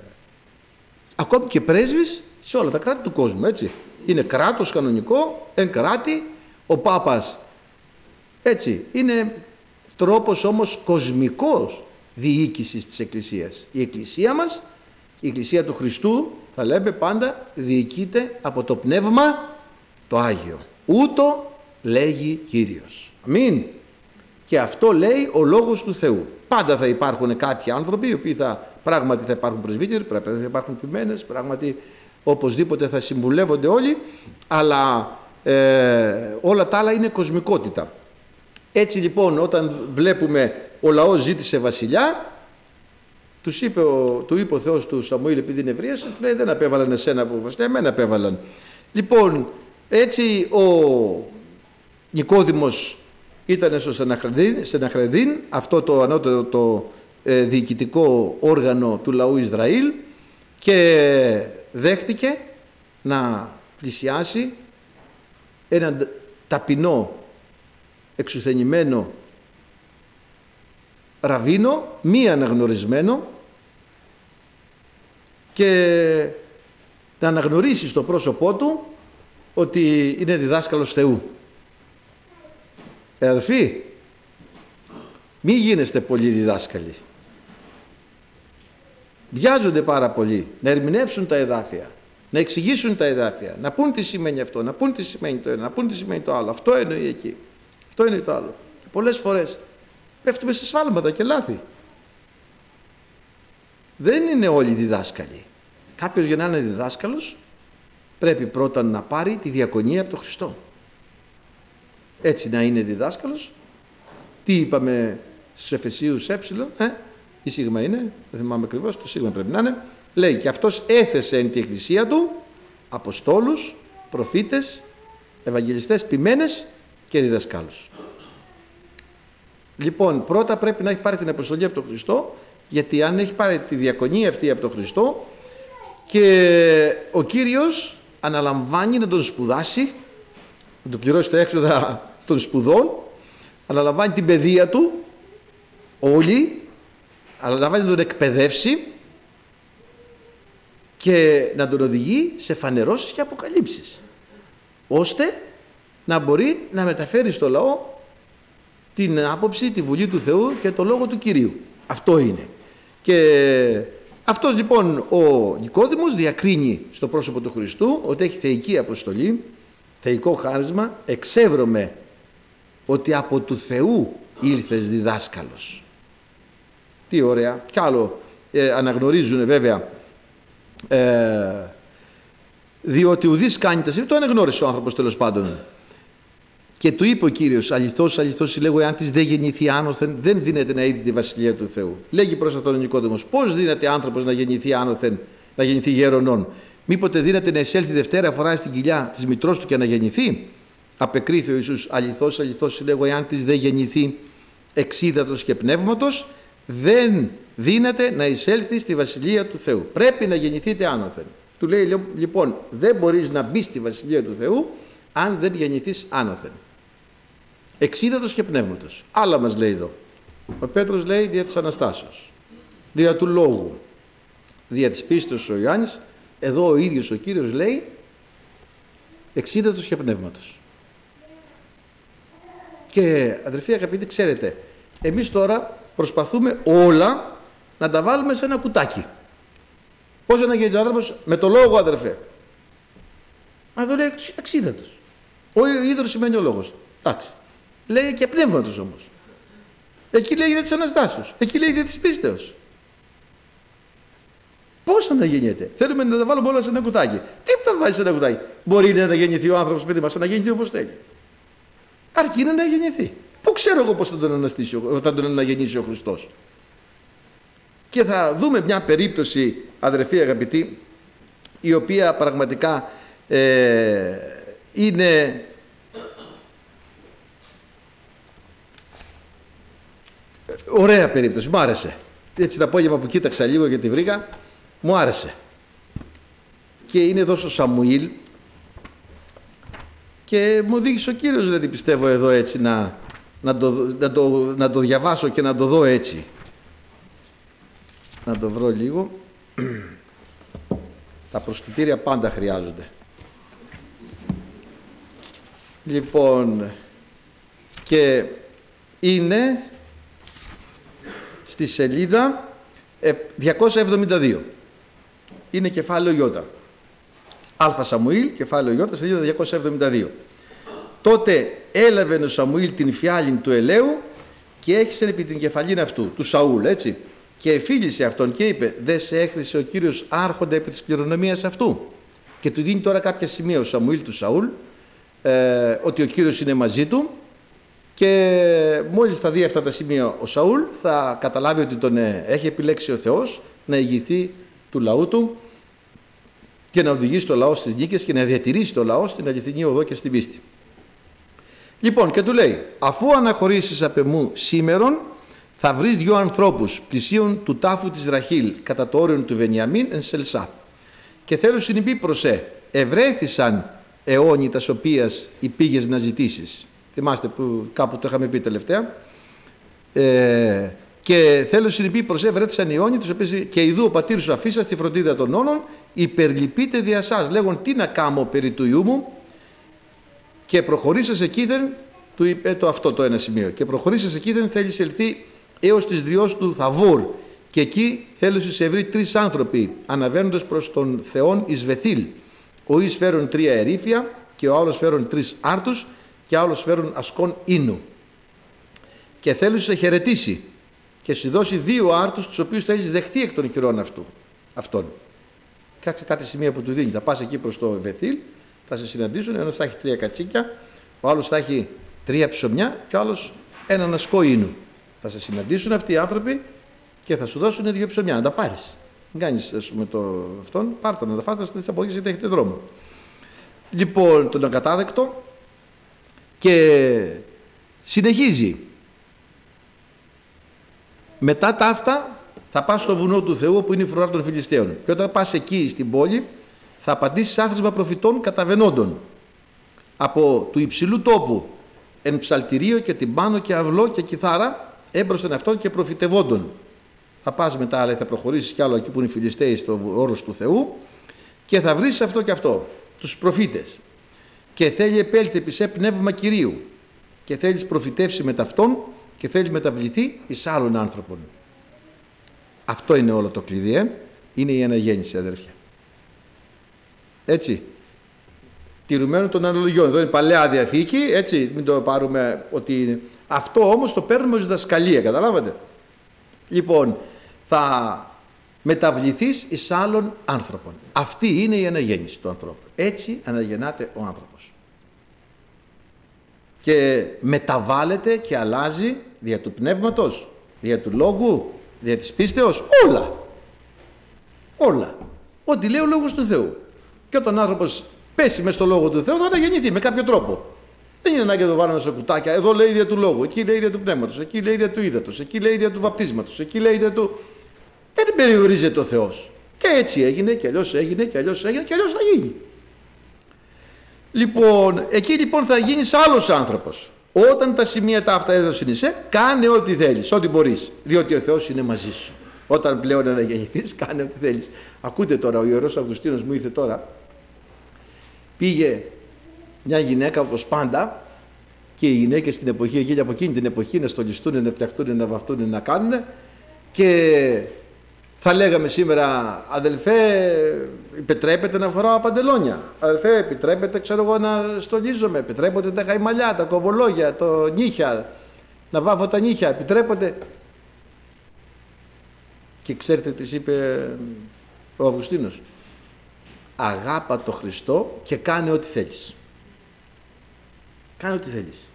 ακόμη και πρέσβεις σε όλα τα κράτη του κόσμου. Έτσι. Είναι κράτος κανονικό, εν κράτη, ο Πάπας. Έτσι, είναι τρόπος όμως κοσμικός διοίκησης της Εκκλησίας. Η Εκκλησία μας, η Εκκλησία του Χριστού, θα λέμε πάντα, διοικείται από το Πνεύμα το Άγιο. Ούτω λέγει Κύριος. Αμήν. Και αυτό λέει ο Λόγος του Θεού. Πάντα θα υπάρχουν κάποιοι άνθρωποι, οι οποίοι θα, πράγματι θα υπάρχουν πρεσβύτεροι, πράγματι θα υπάρχουν ποιμένες, πράγματι οπωσδήποτε θα συμβουλεύονται όλοι, αλλά ε, όλα τα άλλα είναι κοσμικότητα. Έτσι λοιπόν όταν βλέπουμε ο λαός ζήτησε βασιλιά, τους είπε ο, του είπε ο Θεός του Σαμουήλ επειδή νευρίασε, του λέει δεν απέβαλαν εσένα που βασιλιά, εμένα απέβαλαν. Λοιπόν, έτσι ο Νικόδημος ήταν στο Σεναχρεδίν, αυτό το ανώτερο το ε, διοικητικό όργανο του λαού Ισραήλ και δέχτηκε να πλησιάσει έναν ταπεινό εξουθενημένο ραβίνο, μη αναγνωρισμένο και να αναγνωρίσει στο πρόσωπό του ότι είναι διδάσκαλος Θεού. Ε, αδελφοί, μη γίνεστε πολύ διδάσκαλοι. Βιάζονται πάρα πολύ να ερμηνεύσουν τα εδάφια, να εξηγήσουν τα εδάφια, να πούν τι σημαίνει αυτό, να πούν τι σημαίνει το ένα, να πούν τι σημαίνει το άλλο. Αυτό εννοεί εκεί. Αυτό είναι το άλλο. Και πολλές φορές πέφτουμε σε σφάλματα και λάθη. Δεν είναι όλοι διδάσκαλοι. Κάποιος για να είναι διδάσκαλος πρέπει πρώτα να πάρει τη διακονία από τον Χριστό. Έτσι να είναι διδάσκαλος. Τι είπαμε στους Εφεσίους ε, ε, η σίγμα είναι, δεν θυμάμαι ακριβώς, το σίγμα πρέπει να είναι. Λέει και αυτός έθεσε εν τη εκκλησία του αποστόλους, προφήτες, ευαγγελιστές, ποιμένες και διδασκάλους. Λοιπόν, πρώτα πρέπει να έχει πάρει την αποστολή από τον Χριστό, γιατί αν έχει πάρει τη διακονία αυτή από τον Χριστό και ο Κύριος αναλαμβάνει να τον σπουδάσει, να του πληρώσει τα έξοδα των σπουδών, αναλαμβάνει την παιδεία του όλη, αναλαμβάνει να τον εκπαιδεύσει και να τον οδηγεί σε φανερώσεις και αποκαλύψεις, ώστε να μπορεί να μεταφέρει στο λαό την άποψη, τη Βουλή του Θεού και το Λόγο του Κυρίου. Αυτό είναι. Και αυτός λοιπόν ο Νικόδημος διακρίνει στο πρόσωπο του Χριστού ότι έχει θεϊκή αποστολή, θεϊκό χάρισμα, εξεύρωμε ότι από του Θεού ήλθες διδάσκαλος. Τι ωραία. Κι άλλο ε, αναγνωρίζουν βέβαια, ε, διότι ουδής κάνει τα σύμβολα, το αναγνώρισε ο άνθρωπος τέλος πάντων. Και του είπε ο Κύριος, αληθώς, αληθώς λέγω, εάν της δεν γεννηθεί άνωθεν, δεν δίνεται να είδει τη Βασιλεία του Θεού. Λέγει προς αυτόν ο Νικόδημος, πώς δίνεται άνθρωπος να γεννηθεί άνωθεν, να γεννηθεί γέρονον? Μήποτε δίνεται να εισέλθει δευτέρα φορά στην κοιλιά της μητρός του και να γεννηθεί? Απεκρίθη ο Ιησούς, αληθώς, αληθώς λέγω, εάν της δεν γεννηθεί εξίδατος και πνεύματος, δεν δίνεται να εισέλθει στη Βασιλεία του Θεού. Πρέπει να γεννηθείτε άνωθεν. Του λέει λοιπόν, δεν μπορείς να μπει στη Βασιλεία του Θεού αν δεν γεννηθείς άνωθεν. Εξίδατος και πνεύματος. Άλλα μας λέει εδώ. Ο Πέτρος λέει δια της Αναστάσεως, δια του Λόγου, δια της πίστεως ο Ιωάννης, Εδώ ο ίδιος ο Κύριος λέει εξίδατος και πνεύματος. Και αδερφοί αγαπητοί, ξέρετε, εμείς τώρα προσπαθούμε όλα να τα βάλουμε σε ένα κουτάκι. Πώς να γίνει ο άνθρωπος? Με το λόγο, αδερφέ. Μα εδώ λέει εξίδατος. Ο ίδρος σημαίνει ο λόγος. Εντάξει. Λέει και πνεύματος όμως. Εκεί λέει για της Αναστάσεως. Εκεί λέει για της πίστεως. Πώς αναγεννιέται? Θέλουμε να τα βάλουμε όλα σε ένα κουτάκι. Τι θα βάλει σε ένα κουτάκι? Μπορεί να αναγεννηθεί ο άνθρωπος, παιδί μας, να αναγεννηθεί όπως θέλει. Αρκεί να αναγεννηθεί. Πού ξέρω εγώ πώς θα τον αναστήσει, θα τον αναγεννήσει ο Χριστός? Και θα δούμε μια περίπτωση, αδερφοί αγαπητοί, η οποία πραγματικά ε, είναι ωραία περίπτωση. Μου άρεσε. Έτσι το απόγευμα που κοίταξα λίγο και τη βρήκα, μου άρεσε. Και είναι εδώ στο Σαμουήλ και μου οδήγησε ο Κύριος, δηλαδή πιστεύω εδώ έτσι να, να, το, να, το, να το διαβάσω και να το δω έτσι. Να το βρω λίγο. Τα προσκλητήρια πάντα χρειάζονται. Λοιπόν, και είναι στη σελίδα διακόσια εβδομήντα δύο. Είναι κεφάλαιο Ι. Α Σαμουήλ, κεφάλαιο Ι, σελίδα διακόσια εβδομήντα δύο. Τότε έλαβε ο Σαμουήλ την φιάλην του ελαίου και έχισε επί την κεφαλήν αυτού, του Σαούλ, έτσι. Και εφίλησε αυτόν και είπε: «Δε σε έχρισε ο Κύριος άρχοντα επί της κληρονομίας αυτού?» Και του δίνει τώρα κάποια σημεία ο Σαμουήλ του Σαούλ, ε, ότι ο Κύριος είναι μαζί του, και μόλις θα δει αυτά τα σημεία ο Σαούλ θα καταλάβει ότι τον ε, έχει επιλέξει ο Θεός να ηγηθεί του λαού του και να οδηγήσει το λαό στις νίκες και να διατηρήσει το λαό στην αληθινή οδό και στην πίστη. Λοιπόν, και του λέει: «Αφού αναχωρήσεις απ' εμού σήμερον, θα βρεις δυο ανθρώπους πλησίον του τάφου της Ραχήλ κατά το όριον του Βενιαμίν εν Σελσά. Και θέλω συνειπεί προς ε, ευρέθησαν αιώνι τας οποίας υπήγες να ζητήσεις». Θυμάστε που κάπου το είχαμε πει τελευταία. Ε, και θέλω συνειπεί προς ε, ευρέθησαν αιώνι τας οποίες και ειδού ο πατήρ σου αφήσα στη φροντίδα των όνων, υπερλυπείτε δια σας. Λέγον: «Τι να κάμω περί του ιού μου?» Και προχωρήσας εκείθεν, του είπε το αυτό το ένα σημείο. Και προχωρήσας εκείθεν θέλεις ελθεί έως τις δριός του Θαβόρ. Και εκεί θέλεις σε βρει τρεις άνθρωποι αναβαίνοντας προς τον Θεόν εις Βεθήλ. Ο εις φέρον τρία ερήφια και ο άλλος φέρον τρεις άρτους και άλλος φέρον ασκόν ίνου. Και θέλεις σε χαιρετήσει και σου δώσει δύο άρτους τους οποίους θέλεις δεχθεί εκ των χειρών αυτού, αυτών. Κάτσε κάτι σημεία που του δίνει. Θα πας εκεί προς το Βεθήλ, θα σε συναντήσουν. Ένας θα έχει τρία κατσίκια, ο άλλος θα έχει τρία ψωμιά και ο άλλος έναν ασκό ίνου. Θα σε συναντήσουν αυτοί οι άνθρωποι και θα σου δώσουν δύο ψωμιά να τα πάρεις. Μην κάνεις με το αυτόν, πάρτα να τα φάτε στις αποδείξεις γιατί έχετε δρόμο. Λοιπόν, τον ακατάδεκτο και συνεχίζει. Μετά τα αυτά θα πας στο βουνό του Θεού όπου είναι η φρουρά των Φιλιστέων. Και όταν πας εκεί στην πόλη θα απαντήσεις άθροισμα προφητών καταβαινόντων από του υψηλού τόπου εν ψαλτηρίο και τυμπάνο και αυλό και κιθάρα έμπροσθεν αυτών και προφητευόντων. Θα πας μετά, αλλά θα προχωρήσεις κι άλλο εκεί που είναι οι Φιλιστέοι στο όρος του Θεού και θα βρεις αυτό και αυτό, τους προφήτες. Και θέλει επέλθει επί σε πνεύμα Κυρίου και θέλεις προφητεύσει με ταυτόν και θέλεις μεταβληθεί εις άλλων άνθρωπων. Αυτό είναι όλο το κλειδί, ε? Είναι η αναγέννηση, αδέρφια. Έτσι. Τηρουμένων των αναλογιών. Εδώ είναι Παλαιά Διαθήκη, έτσι, μην το πάρουμε ότι είναι. Αυτό όμως το παίρνουμε ως διδασκαλία, καταλάβατε. Λοιπόν, θα μεταβληθείς εις άλλων άνθρωπων. Αυτή είναι η αναγέννηση του ανθρώπου. Έτσι αναγεννάται ο άνθρωπος. Και μεταβάλλεται και αλλάζει δια του πνεύματος, δια του λόγου, δια της πίστεως, όλα. Όλα. Ό,τι λέει ο λόγος του Θεού. Και όταν ο άνθρωπος πέσει μες στο λόγο του Θεού θα αναγεννηθεί με κάποιο τρόπο. Δεν είναι ανάγκη να το βάλουμε σε κουτάκια. Εδώ λέει δια του λόγου, εκεί λέει δια του πνεύματος, εκεί λέει δια του ύδατος, εκεί λέει δια του βαπτίσματος, εκεί λέει δια του. Δεν περιορίζεται ο Θεός. Και έτσι έγινε, και αλλιώς έγινε, και αλλιώς έγινε, και αλλιώς θα γίνει. Λοιπόν, εκεί λοιπόν θα γίνεις άλλος άνθρωπος. Όταν τα σημεία τα αυτά έδωσαν εσέ, κάνε ό,τι θέλεις, ό,τι μπορείς. Διότι ο Θεός είναι μαζί σου. Όταν πλέον αναγεννηθείς, κάνε ό,τι θέλεις. Ακούτε τώρα, ο Ιερός Αυγουστίνος μου ήρθε τώρα. Πήγε μια γυναίκα όπως πάντα, και οι γυναίκες στην εποχή εκείνη, από εκείνη την εποχή, να στολιστούν, να φτιαχτούν, να βαφτούν, να κάνουν, και θα λέγαμε σήμερα, αδελφέ, επιτρέπεται να φοράω παντελόνια. Αδελφέ, επιτρέπεται, ξέρω εγώ, να στολίζομαι. Επιτρέπονται τα χαϊμαλιά, τα κοβολόγια, το νύχια, να βάφω τα νύχια. Επιτρέπονται. Και ξέρετε τι είπε ο Αυγουστίνος? Αγάπα το Χριστό και κάνε ό,τι θέλεις. Κάνε ό,τι θέλεις.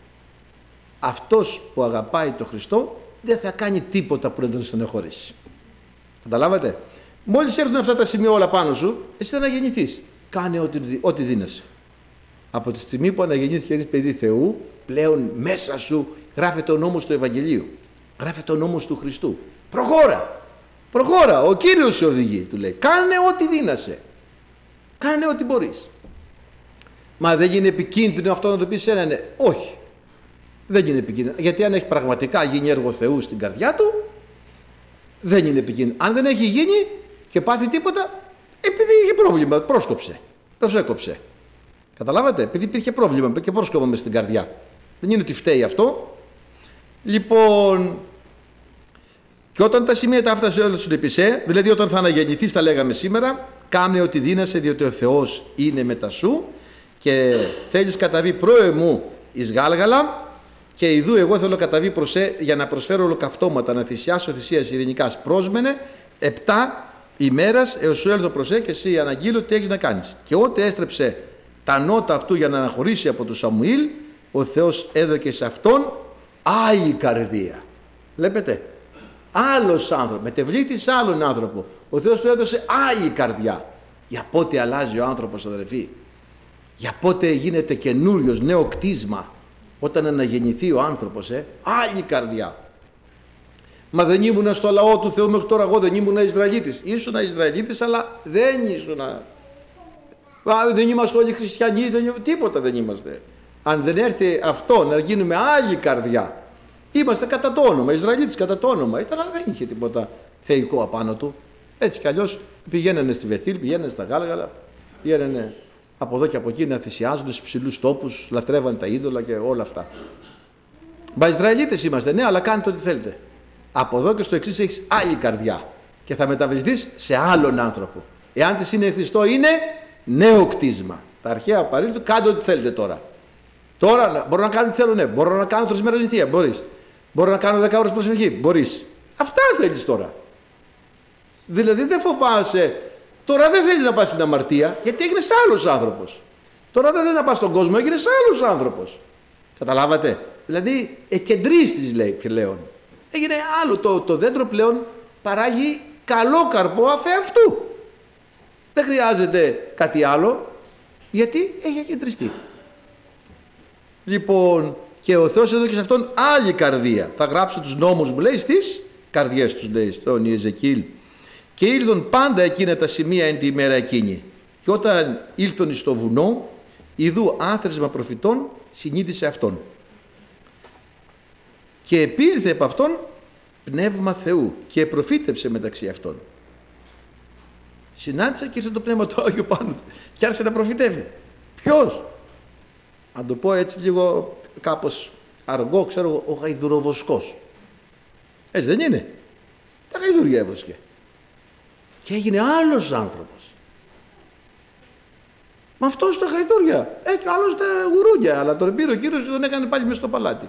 Αυτός που αγαπάει το Χριστό δεν θα κάνει τίποτα που να τον στενοχωρήσει. Καταλάβατε? Μόλις έρθουν αυτά τα σημεία όλα πάνω σου, εσύ θα αναγεννηθείς. Κάνε ό,τι, ό,τι δίνεσαι. Από τη στιγμή που αναγεννήθηκε ένα παιδί Θεού, πλέον μέσα σου γράφεται ο νόμος του Ευαγγελίου. Γράφεται ο νόμος του Χριστού. Προχώρα! Προχώρα! Ο Κύριος σε οδηγεί, του λέει. Κάνε ό,τι δίνεσαι. Κάνε ό,τι μπορείς. Μα δεν είναι επικίνδυνο αυτό να το πεις ένα? Ναι. Όχι. Δεν είναι επικίνδυνο. Γιατί αν έχει πραγματικά γίνει έργο Θεού στην καρδιά του, δεν είναι επικίνδυνο. Αν δεν έχει γίνει και πάθει τίποτα, επειδή είχε πρόβλημα, πρόσκοψε. Προσέκοψε. Καταλάβατε? Επειδή υπήρχε πρόβλημα και πρόσκοπα μες στην καρδιά. Δεν είναι ότι φταίει αυτό. Λοιπόν, και όταν τα σημεία τα άφτασε όλα στον επισέ, δηλαδή όταν θα αναγεννηθείς, τα λέγαμε σήμερα, κάνε ό,τι δίνασαι, διότι ο Θεός είναι μετά σου και θέλεις καταβεί πρόεμου εις Γάλγαλα, και ιδού εγώ θέλω καταβεί προσέ για να προσφέρω ολοκαυτώματα, να θυσιάσω θυσίας ειρηνικάς. Πρόσμενε επτά ημέρας έως σου έλθω προσέ και εσύ αναγγείλω τι έχεις να κάνεις. Και ό,τι έστρεψε τα νότα αυτού για να αναχωρήσει από τον Σαμουήλ, ο Θεός έδωκε σε αυτόν άλλη καρδία. Βλέπετε, άλλος άνθρωπο, μετεβλήθη σε άλλον άνθρωπο. Ο Θεός του έδωσε άλλη καρδιά. Για πότε αλλάζει ο άνθρωπος, αδελφοί? Για πότε γίνεται καινούριος, νέο κτίσμα? Όταν αναγεννηθεί ο άνθρωπος, ε, άλλη καρδιά. Μα δεν ήμουνα στο λαό του Θεού μέχρι τώρα, εγώ δεν ήμουνα Ισραηλίτης. Ήσουνα Ισραηλίτης, αλλά δεν ήσουνα. Δεν είμαστε όλοι χριστιανοί, δεν είμαστε, τίποτα δεν είμαστε. Αν δεν έρθει αυτό να γίνουμε άλλη καρδιά, είμαστε κατά το όνομα, Ισραηλίτης κατά το όνομα. Ήταν, αλλά δεν είχε τίποτα θεϊκό απάνω του. Έτσι κι αλλιώς πηγαίνανε στη Βεθήλ, πηγαίνανε στα Γάλγαλα, πηγαίνανε από εδώ και από εκεί να θυσιάζουν στους ψηλούς τόπους, λατρεύαν τα είδωλα και όλα αυτά. Μα Ισραηλίτες είμαστε, ναι, αλλά κάνετε ό,τι θέλετε. Από εδώ και στο εξής έχεις άλλη καρδιά και θα μεταβληθείς σε άλλον άνθρωπο. Εάν της είναι Χριστό, είναι νέο κτίσμα. Τα αρχαία παρήλθουν, κάντε ό,τι θέλετε τώρα. Τώρα μπορώ να κάνω τι θέλω, ναι. Μπορώ να κάνω τρεις μέρες νηστεία, μπορείς. Μπορώ να κάνω δέκα ώρες προσευχή, μπορείς. Αυτά θέλεις τώρα. Δηλαδή δεν φοβάσαι. Τώρα δεν θέλεις να πας στην αμαρτία, γιατί έγινες άλλος άνθρωπος. Τώρα δεν θέλεις να πας στον κόσμο, έγινες άλλος άνθρωπος. Καταλάβατε? Δηλαδή εκεντρίστης, λέει πλέον. Έγινε άλλο. Το, το δέντρο πλέον παράγει καλό καρπό αφ' αυτού. Δεν χρειάζεται κάτι άλλο, γιατί έχει εκεντριστεί. Λοιπόν, και ο Θεός έδωκε σε αυτόν άλλη καρδία. Θα γράψω τους νόμους μου, λέει, στις καρδιές τους, λέει, στον Ιεζεκίλ. Και ήλθον πάντα εκείνα τα σημεία εν τη ημέρα εκείνη. Και όταν ήλθον στο βουνό, ιδού άθροισμα προφητών συνείδησε αυτόν. Και επήλθε από αυτόν πνεύμα Θεού και προφήτεψε μεταξύ αυτών. Συνάντησε και ήρθε το πνεύμα του Άγιο πάνω του και άρχισε να προφητεύει. Ποιος? Αν το πω έτσι λίγο κάπως αργό, ξέρω εγώ, ο γαϊδουροβοσκός. Έτσι δεν είναι? Τα γαϊδουριά έβοσκε. Και έγινε άλλος άνθρωπος. Με αυτός τα γαϊδούρια. Ε, και άλλος τα γουρούνια. Αλλά τον πήρε ο Κύριος και τον έκανε πάλι μες στο παλάτι.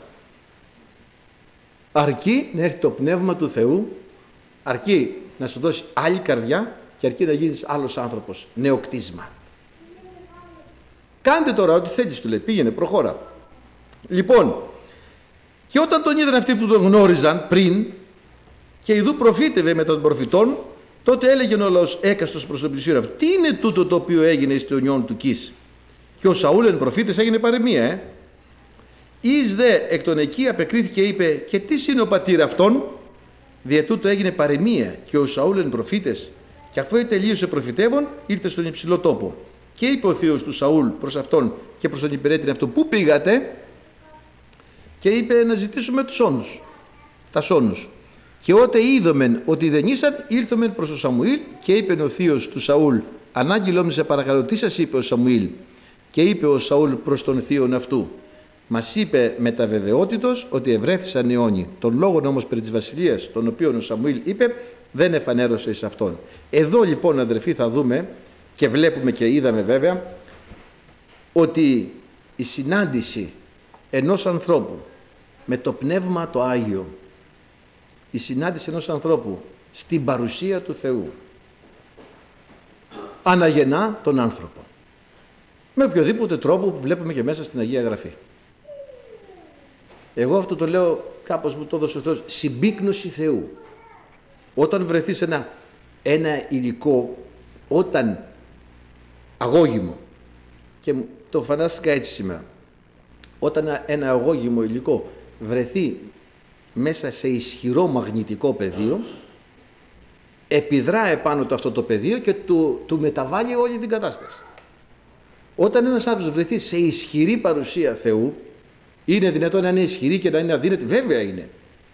Αρκεί να έρθει το πνεύμα του Θεού, αρκεί να σου δώσει άλλη καρδιά και αρκεί να γίνεις άλλος άνθρωπος. Νέο κτίσμα. Κάντε τώρα ό,τι θέλεις, του λέει. Πήγαινε, προχώρα. Λοιπόν, και όταν τον είδαν αυτοί που τον γνώριζαν πριν και ειδού προφήτευε μετά των προφητών, τότε έλεγε ο λαός έκαστος προς τον πλησίον αυτό. Τι είναι τούτο το οποίο έγινε στο νιόν του Κις? Και ο Σαούλ εν προφήτες έγινε παροιμία, ε. Εις δε εκ των εκεί απεκρίθηκε και είπε, και τι είναι ο πατήρ αυτόν? Δια τούτο έγινε παροιμία και ο Σαούλ εν προφήτες. Και αφού τελείωσε προφητεύων, ήρθε στον υψηλό τόπο. Και είπε ο θείος του Σαούλ προς αυτόν και προς τον υπηρέτη αυτό, πού πήγατε? Και είπε να ζητήσουμε τους όνους, τα σόνους. Και ότε είδομεν ότι δεν ήσαν, ήλθομεν προς τον Σαμουήλ και είπε ο θείος του Σαούλ, ανάγγειλό μου σε παρακαλώ, τι σας είπε ο Σαμουήλ? Και είπε ο Σαούλ προς τον θείον αυτού, μας είπε με τα βεβαιότητος ότι ευρέθησαν αιώνιοι. Τον λόγον όμως περί της βασιλείας, τον οποίον ο Σαμουήλ είπε, δεν εφανέρωσε εις αυτόν. Εδώ λοιπόν, αδερφοί, θα δούμε και βλέπουμε και είδαμε βέβαια ότι η συνάντηση ενός ανθρώπου με το Πνεύμα το Άγιο, η συνάντηση ενός ανθρώπου στην παρουσία του Θεού, αναγεννά τον άνθρωπο. Με οποιοδήποτε τρόπο που βλέπουμε και μέσα στην Αγία Γραφή. Εγώ αυτό το λέω, κάπως μου το έδωσε ο Θεός, συμπίκνωση Θεού. Όταν βρεθείς ένα, ένα υλικό, όταν αγώγιμο, και το φαντάστηκα έτσι σήμερα, όταν ένα αγώγιμο υλικό βρεθεί μέσα σε ισχυρό μαγνητικό πεδίο, επιδρά επάνω του αυτό το πεδίο και του, του μεταβάλλει όλη την κατάσταση. Όταν ένας άνθρωπος βρεθεί σε ισχυρή παρουσία Θεού, είναι δυνατόν να είναι ισχυρή και να είναι αδύνατη? Βέβαια είναι.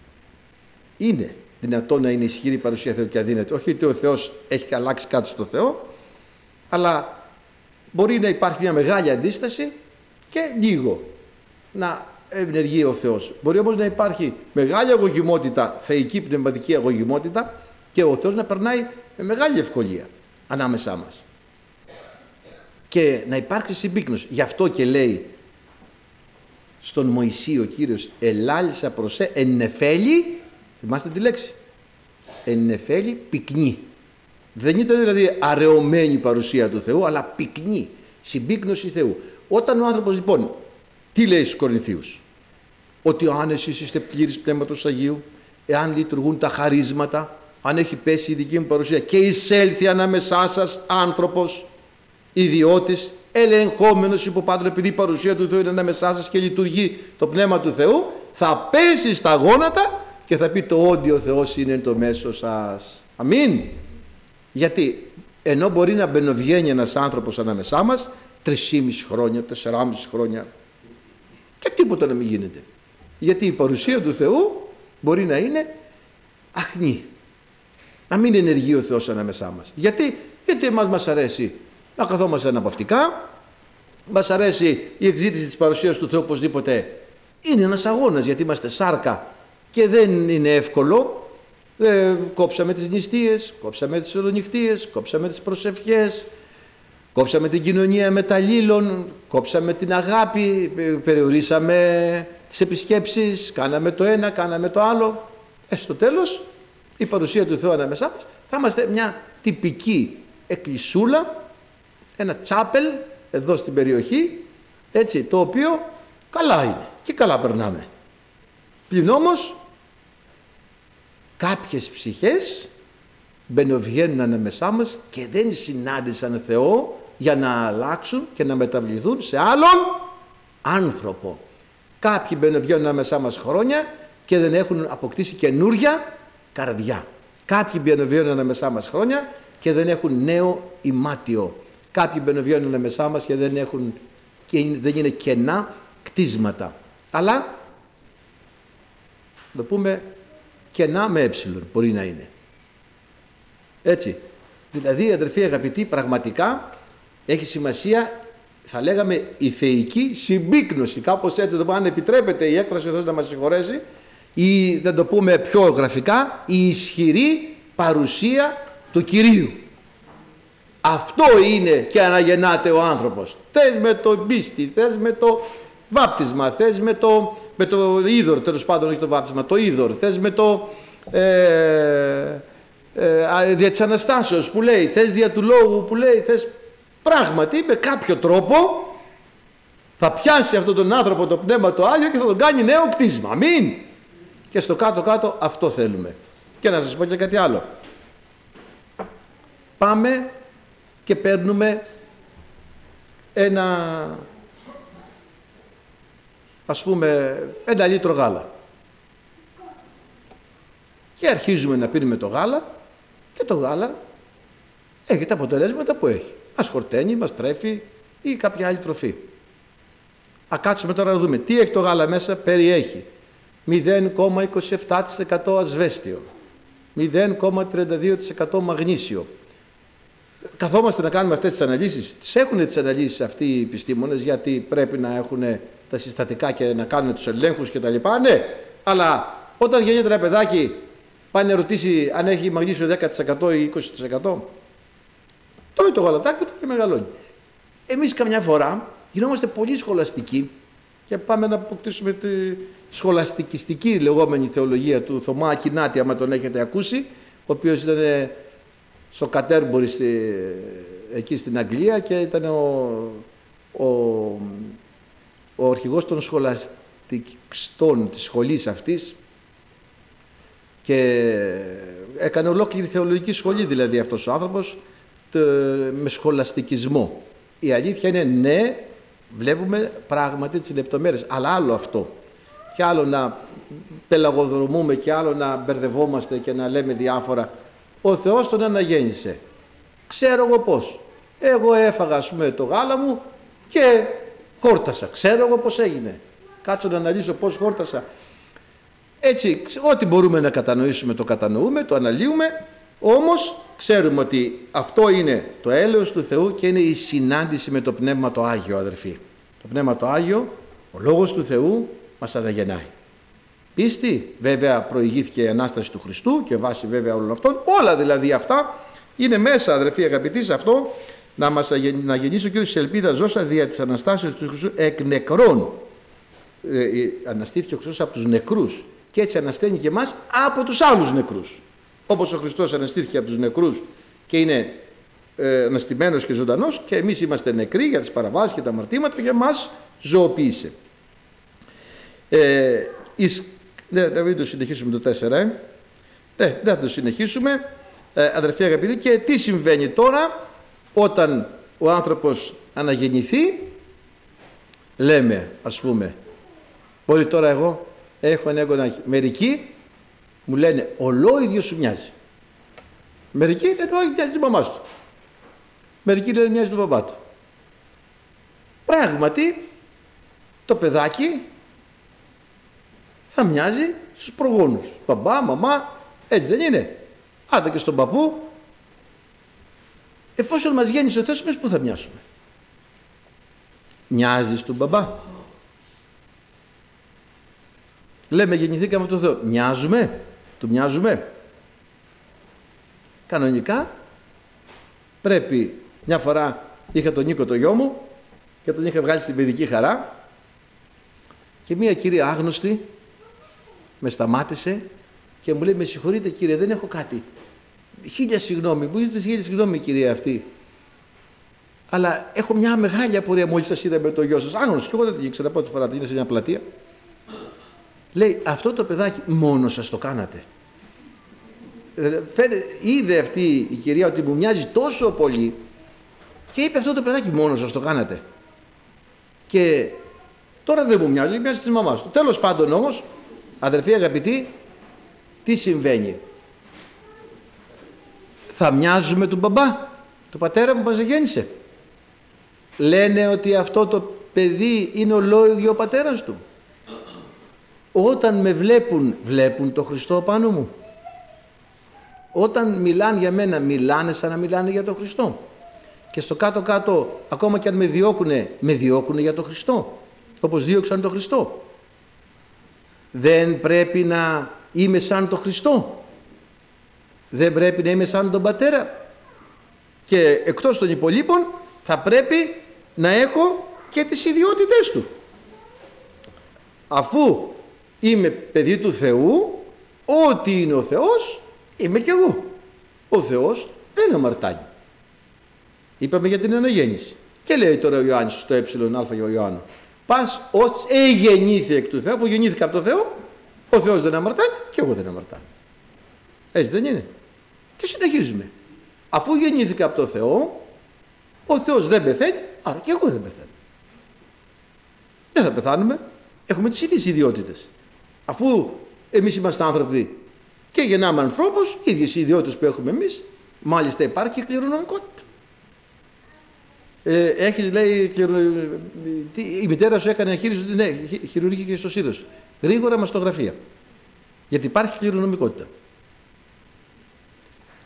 Είναι δυνατόν να είναι ισχυρή παρουσία Θεού και αδύνατη. Όχι ότι ο Θεός έχει αλλάξει κάτω στο Θεό, αλλά μπορεί να υπάρχει μια μεγάλη αντίσταση και λίγο να ενεργεί ο Θεός. Μπορεί όμως να υπάρχει μεγάλη αγωγημότητα, θεϊκή πνευματική αγωγημότητα, και ο Θεός να περνάει με μεγάλη ευκολία ανάμεσά μας. Και να υπάρξει συμπίκνωση. Γι' αυτό και λέει στον Μωυσή ο Κύριος, ελάλησα προς σε εν νεφέλη, θυμάστε τη λέξη, εν νεφέλη πυκνή. Δεν ήταν δηλαδή αραιωμένη παρουσία του Θεού, αλλά πυκνή, συμπίκνωση Θεού. Όταν ο άνθρωπος λοιπόν, τι λέει στους Κορινθίους? Ότι αν εσείς είστε πλήρης Πνεύματος Αγίου, εάν λειτουργούν τα χαρίσματα, αν έχει πέσει η δική μου παρουσία και εισέλθει ανάμεσά σας άνθρωπος, ιδιώτης, ελεγχόμενος υποπάντων, επειδή η παρουσία του Θεού είναι ανάμεσά σας και λειτουργεί το Πνεύμα του Θεού, θα πέσει στα γόνατα και θα πει το όντι ο Θεός είναι το μέσο σας. Αμήν. Γιατί ενώ μπορεί να μπαινοβγαίνει ένας άνθρωπος ανάμεσά μας τρεισήμισι χρόνια, τεσσεράμισι χρόνια και τίποτα να μην γίνεται. Γιατί η παρουσία του Θεού μπορεί να είναι αχνή. Να μην ενεργεί ο Θεός ανάμεσά μας. Γιατί, γιατί εμάς μας αρέσει να καθόμαστε αναπαυτικά, μας αρέσει η εξήτηση της παρουσίας του Θεού οπωσδήποτε. Είναι ένας αγώνας, γιατί είμαστε σάρκα και δεν είναι εύκολο. Ε, κόψαμε τις νηστείες, κόψαμε τις ολονυχτίες, κόψαμε τις προσευχές, κόψαμε την κοινωνία μεταλλήλων, κόψαμε την αγάπη, περιορίσαμε τις επισκέψεις, κάναμε το ένα, κάναμε το άλλο. Ε, στο τέλος η παρουσία του Θεού ανάμεσά μας θα είμαστε μια τυπική εκκλησούλα, ένα τσάπελ εδώ στην περιοχή, έτσι, το οποίο καλά είναι και καλά περνάμε. Πλην όμως κάποιες ψυχές μπαινοβγαίνουν ανάμεσά μας και δεν συνάντησαν Θεό για να αλλάξουν και να μεταβληθούν σε άλλον άνθρωπο. Κάποιοι μπαινοβγαίνουν ανάμεσά μας χρόνια και δεν έχουν αποκτήσει καινούρια καρδιά. Κάποιοι μπαινοβγαίνουν ανάμεσά μας χρόνια και δεν έχουν νέο ημάτιο. Κάποιοι μπαινοβγαίνουν ανάμεσά μας και δεν έχουν, και δεν είναι κενά κτίσματα. Αλλά το πούμε κενά με έψιλον μπορεί να είναι. Έτσι. Δηλαδή, αδερφοί αγαπητοί, πραγματικά έχει σημασία, θα λέγαμε, η θεϊκή συμπίκνωση. Κάπως έτσι το πούμε, αν επιτρέπεται η έκφραση ο Θεός να μας συγχωρέσει, ή δεν το πούμε πιο γραφικά, η ισχυρή παρουσία του Κυρίου. Αυτό είναι και αναγεννάται ο άνθρωπος. Θες με το πίστη, θες με το βάπτισμα, θες με το, με το είδωρ, τέλος πάντων όχι το βάπτισμα, το είδωρ, θες με το ε, ε, δια της Αναστάσεως που λέει, θες δια του λόγου που λέει, θες πράγματι με κάποιο τρόπο θα πιάσει αυτόν τον άνθρωπο το Πνεύμα το Άγιο και θα τον κάνει νέο κτίσμα. Αμήν. Και στο κάτω-κάτω αυτό θέλουμε. Και να σας πω και κάτι άλλο. Πάμε και παίρνουμε ένα, ας πούμε, ένα λίτρο γάλα. Και αρχίζουμε να πίνουμε το γάλα και το γάλα έχει τα αποτελέσματα που έχει. Μας χορταίνει, μας τρέφει ή κάποια άλλη τροφή. Α, κάτσουμε τώρα να δούμε τι έχει το γάλα μέσα. Περιέχει μηδέν κόμμα είκοσι επτά τοις εκατό ασβέστιο, μηδέν κόμμα τριάντα δύο τοις εκατό μαγνήσιο. Καθόμαστε να κάνουμε αυτές τις αναλύσεις. Τις έχουν τις αναλύσεις αυτοί οι επιστήμονες, γιατί πρέπει να έχουν τα συστατικά και να κάνουν τους ελέγχους κτλ. Ναι, αλλά όταν γεννιέται ένα παιδάκι, πάει να ρωτήσει αν έχει μαγνήσιο δέκα τοις εκατό ή είκοσι τοις εκατό. Τρώει το γαλατάκι του και μεγαλώνει. Εμείς καμιά φορά γινόμαστε πολύ σχολαστικοί και πάμε να αποκτήσουμε τη σχολαστικιστική λεγόμενη θεολογία του Θωμά Ακινάτη, άμα τον έχετε ακούσει, ο οποίος ήταν στο Κατέρμπορι στη, εκεί στην Αγγλία και ήταν ο, ο, ο αρχηγός των σχολαστικών της σχολής αυτής και έκανε ολόκληρη θεολογική σχολή δηλαδή αυτός ο άνθρωπος με σχολαστικισμό. Η αλήθεια είναι ναι, βλέπουμε πράγματι τις λεπτομέρειες, αλλά άλλο αυτό και άλλο να πελαγοδρομούμε και άλλο να μπερδευόμαστε και να λέμε διάφορα. Ο Θεός τον αναγέννησε. Ξέρω εγώ πώς. Εγώ έφαγα ας πούμε το γάλα μου και χόρτασα. Ξέρω εγώ πώς έγινε. Κάτσω να αναλύσω πώς χόρτασα. Έτσι, ό,τι μπορούμε να κατανοήσουμε το κατανοούμε, το αναλύουμε, όμως ξέρουμε ότι αυτό είναι το έλεος του Θεού και είναι η συνάντηση με το Πνεύμα το Άγιο, αδερφοί. Το Πνεύμα το Άγιο, ο Λόγος του Θεού μας αναγεννάει. Πίστη, βέβαια προηγήθηκε η Ανάσταση του Χριστού και βάσει βέβαια όλων αυτών, όλα δηλαδή αυτά είναι μέσα, αδερφοί αγαπητοί, σε αυτό να μας να γεννήσει ο Κύριος της ελπίδας ζώσα δια της Αναστάσεως του Χριστού εκ νεκρών. Ε, αναστήθηκε ο Χριστός από τους νεκρούς και έτσι ανασταίνει και εμάς από τους άλλους νεκρούς. Όπως ο Χριστός αναστήθηκε από τους νεκρούς και είναι ε, αναστημένος και ζωντανός, και εμείς είμαστε νεκροί για τις παραβάσεις και τα αμαρτήματα και μας ζωοποίησε. Ε, εις, ναι, δεν το συνεχίσουμε το τέσσερα, ε. Ναι, δεν θα το συνεχίσουμε, ε, αδερφοί αγαπητοί. Και τι συμβαίνει τώρα όταν ο άνθρωπος αναγεννηθεί? Λέμε, ας πούμε, μπορεί τώρα εγώ έχω ένα εγγονάκι. Μερικοί μου λένε ολόιδιος σου μοιάζει. Μερικοί λένε όχι, μοιάζει τη μαμάς του. Μερικοί λένε μοιάζει τον παπά του. Πράγματι το παιδάκι θα μοιάζει στους προγόνους. Μπαμπά, μαμά, έτσι δεν είναι? Άντε και στον παππού. Εφόσον μας γέννησε ο Θεός, εμείς πού θα μοιάσουμε? Μοιάζει στον μπαμπά? Λέμε γεννηθήκαμε από τον Θεό. Μοιάζουμε? Του μοιάζουμε? Κανονικά πρέπει. Μια φορά είχα τον Νίκο το γιο μου και τον είχα βγάλει στην παιδική χαρά και μια κυρία άγνωστη με σταμάτησε και μου λέει, με συγχωρείτε κύριε, δεν έχω κάτι. Χίλια συγγνώμη, μου ζητείτε χίλια συγγνώμη κυρία αυτή. Αλλά έχω μια μεγάλη απορία, μόλις σας είδα με το γιο σας. Άγνωστος, και εγώ δεν την ήξερα πρώτη φορά, την είδα σε μια πλατεία. Λέει, αυτό το παιδάκι μόνο σας το κάνατε? Φαίνεται, είδε αυτή η κυρία ότι μου μοιάζει τόσο πολύ και είπε, αυτό το παιδάκι μόνο σας το κάνατε? Και τώρα δεν μου μοιάζει, μοιάζει της μαμάς του. Τέλος πάντων όμως, αδερφοί αγαπητοί, τι συμβαίνει? Θα μοιάζουμε τον μπαμπά, τον πατέρα που μας γέννησε? Λένε ότι αυτό το παιδί είναι ολόιδιο ο πατέρας του. Όταν με βλέπουν, βλέπουν το Χριστό πάνω μου. Όταν μιλάνε για μένα, μιλάνε σαν να μιλάνε για τον Χριστό. Και στο κάτω-κάτω, ακόμα και αν με διώκουνε, με διώκουνε για τον Χριστό. Όπως δίωξαν τον Χριστό. Δεν πρέπει να είμαι σαν τον Χριστό? Δεν πρέπει να είμαι σαν τον Πατέρα? Και εκτός των υπολείπων θα πρέπει να έχω και τις ιδιότητες του. Αφού είμαι παιδί του Θεού, ό,τι είναι ο Θεός είμαι κι εγώ. Ο Θεός δεν αμαρτάνει. Είπαμε για την αναγέννηση. Και λέει τώρα ο Ιωάννης στο ε για ο Ιωάννου, πας ως εγεννήθη εκ του Θεού, αφού γεννήθηκα από το Θεό, ο Θεός δεν αμαρτάνει και εγώ δεν αμαρτάνω. Έτσι δεν είναι? Και συνεχίζουμε. Αφού γεννήθηκα από το Θεό, ο Θεός δεν πεθαίνει, άρα και εγώ δεν πεθαίνω. Δεν θα πεθάνουμε. Έχουμε τις ίδιες ιδιότητες. Αφού εμείς είμαστε άνθρωποι και γεννάμε ανθρώπους, οι ίδιες οι ιδιότητες που έχουμε εμείς, μάλιστα υπάρχει και κληρονομικότητα. Ε, έχει, λέει, κληρο... η μητέρα σου έκανε χείριση, ναι, χειρουργήθηκε στο σίδος. Γρήγορα μαστογραφία. Γιατί υπάρχει κληρονομικότητα.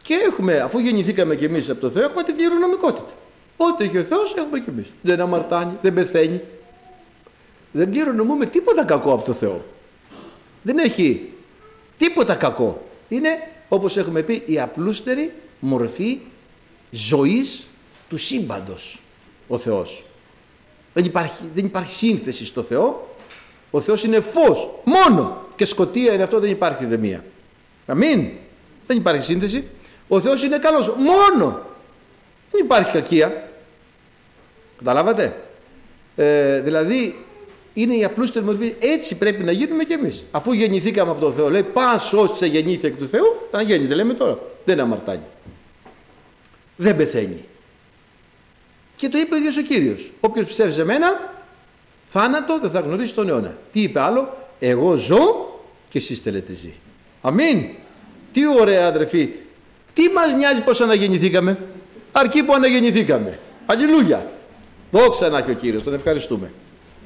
Και έχουμε, αφού γεννηθήκαμε κι εμείς από το Θεό, έχουμε την κληρονομικότητα. Ό,τι έχει ο Θεός έχουμε κι εμείς. Δεν αμαρτάνει, δεν πεθαίνει. Δεν κληρονομούμε τίποτα κακό από το Θεό. Δεν έχει τίποτα κακό. Είναι, όπως έχουμε πει, η απλούστερη μορφή ζωής του σύμπαντος ο Θεός. Δεν υπάρχει, δεν υπάρχει σύνθεση στο Θεό. Ο Θεός είναι φως μόνο και σκοτία είναι αυτό, δεν υπάρχει δε μία. Αμήν. Δεν υπάρχει σύνθεση. Ο Θεός είναι καλός μόνο. Δεν υπάρχει κακία. Καταλάβατε. Ε, δηλαδή είναι η απλούστερη μορφή. Έτσι πρέπει να γίνουμε κι εμείς. Αφού γεννηθήκαμε από τον Θεό, λέει πας όσοι γεννήθηκε εκ του Θεού, να γέννησε, λέμε τώρα. Δεν αμαρτάνει. Δεν πεθαίνει. Και το είπε ο ίδιος ο Κύριος. Όποιος πιστεύει σε μένα, θάνατο δεν θα γνωρίσει τον αιώνα. Τι είπε άλλο? Εγώ ζω και εσείς θέλετε ζει. Αμήν. Τι ωραία αδερφοί. Τι μας νοιάζει πως αναγεννηθήκαμε? Αρκεί που αναγεννηθήκαμε. Αλληλούια. Δόξα να έχει ο Κύριος. Τον ευχαριστούμε.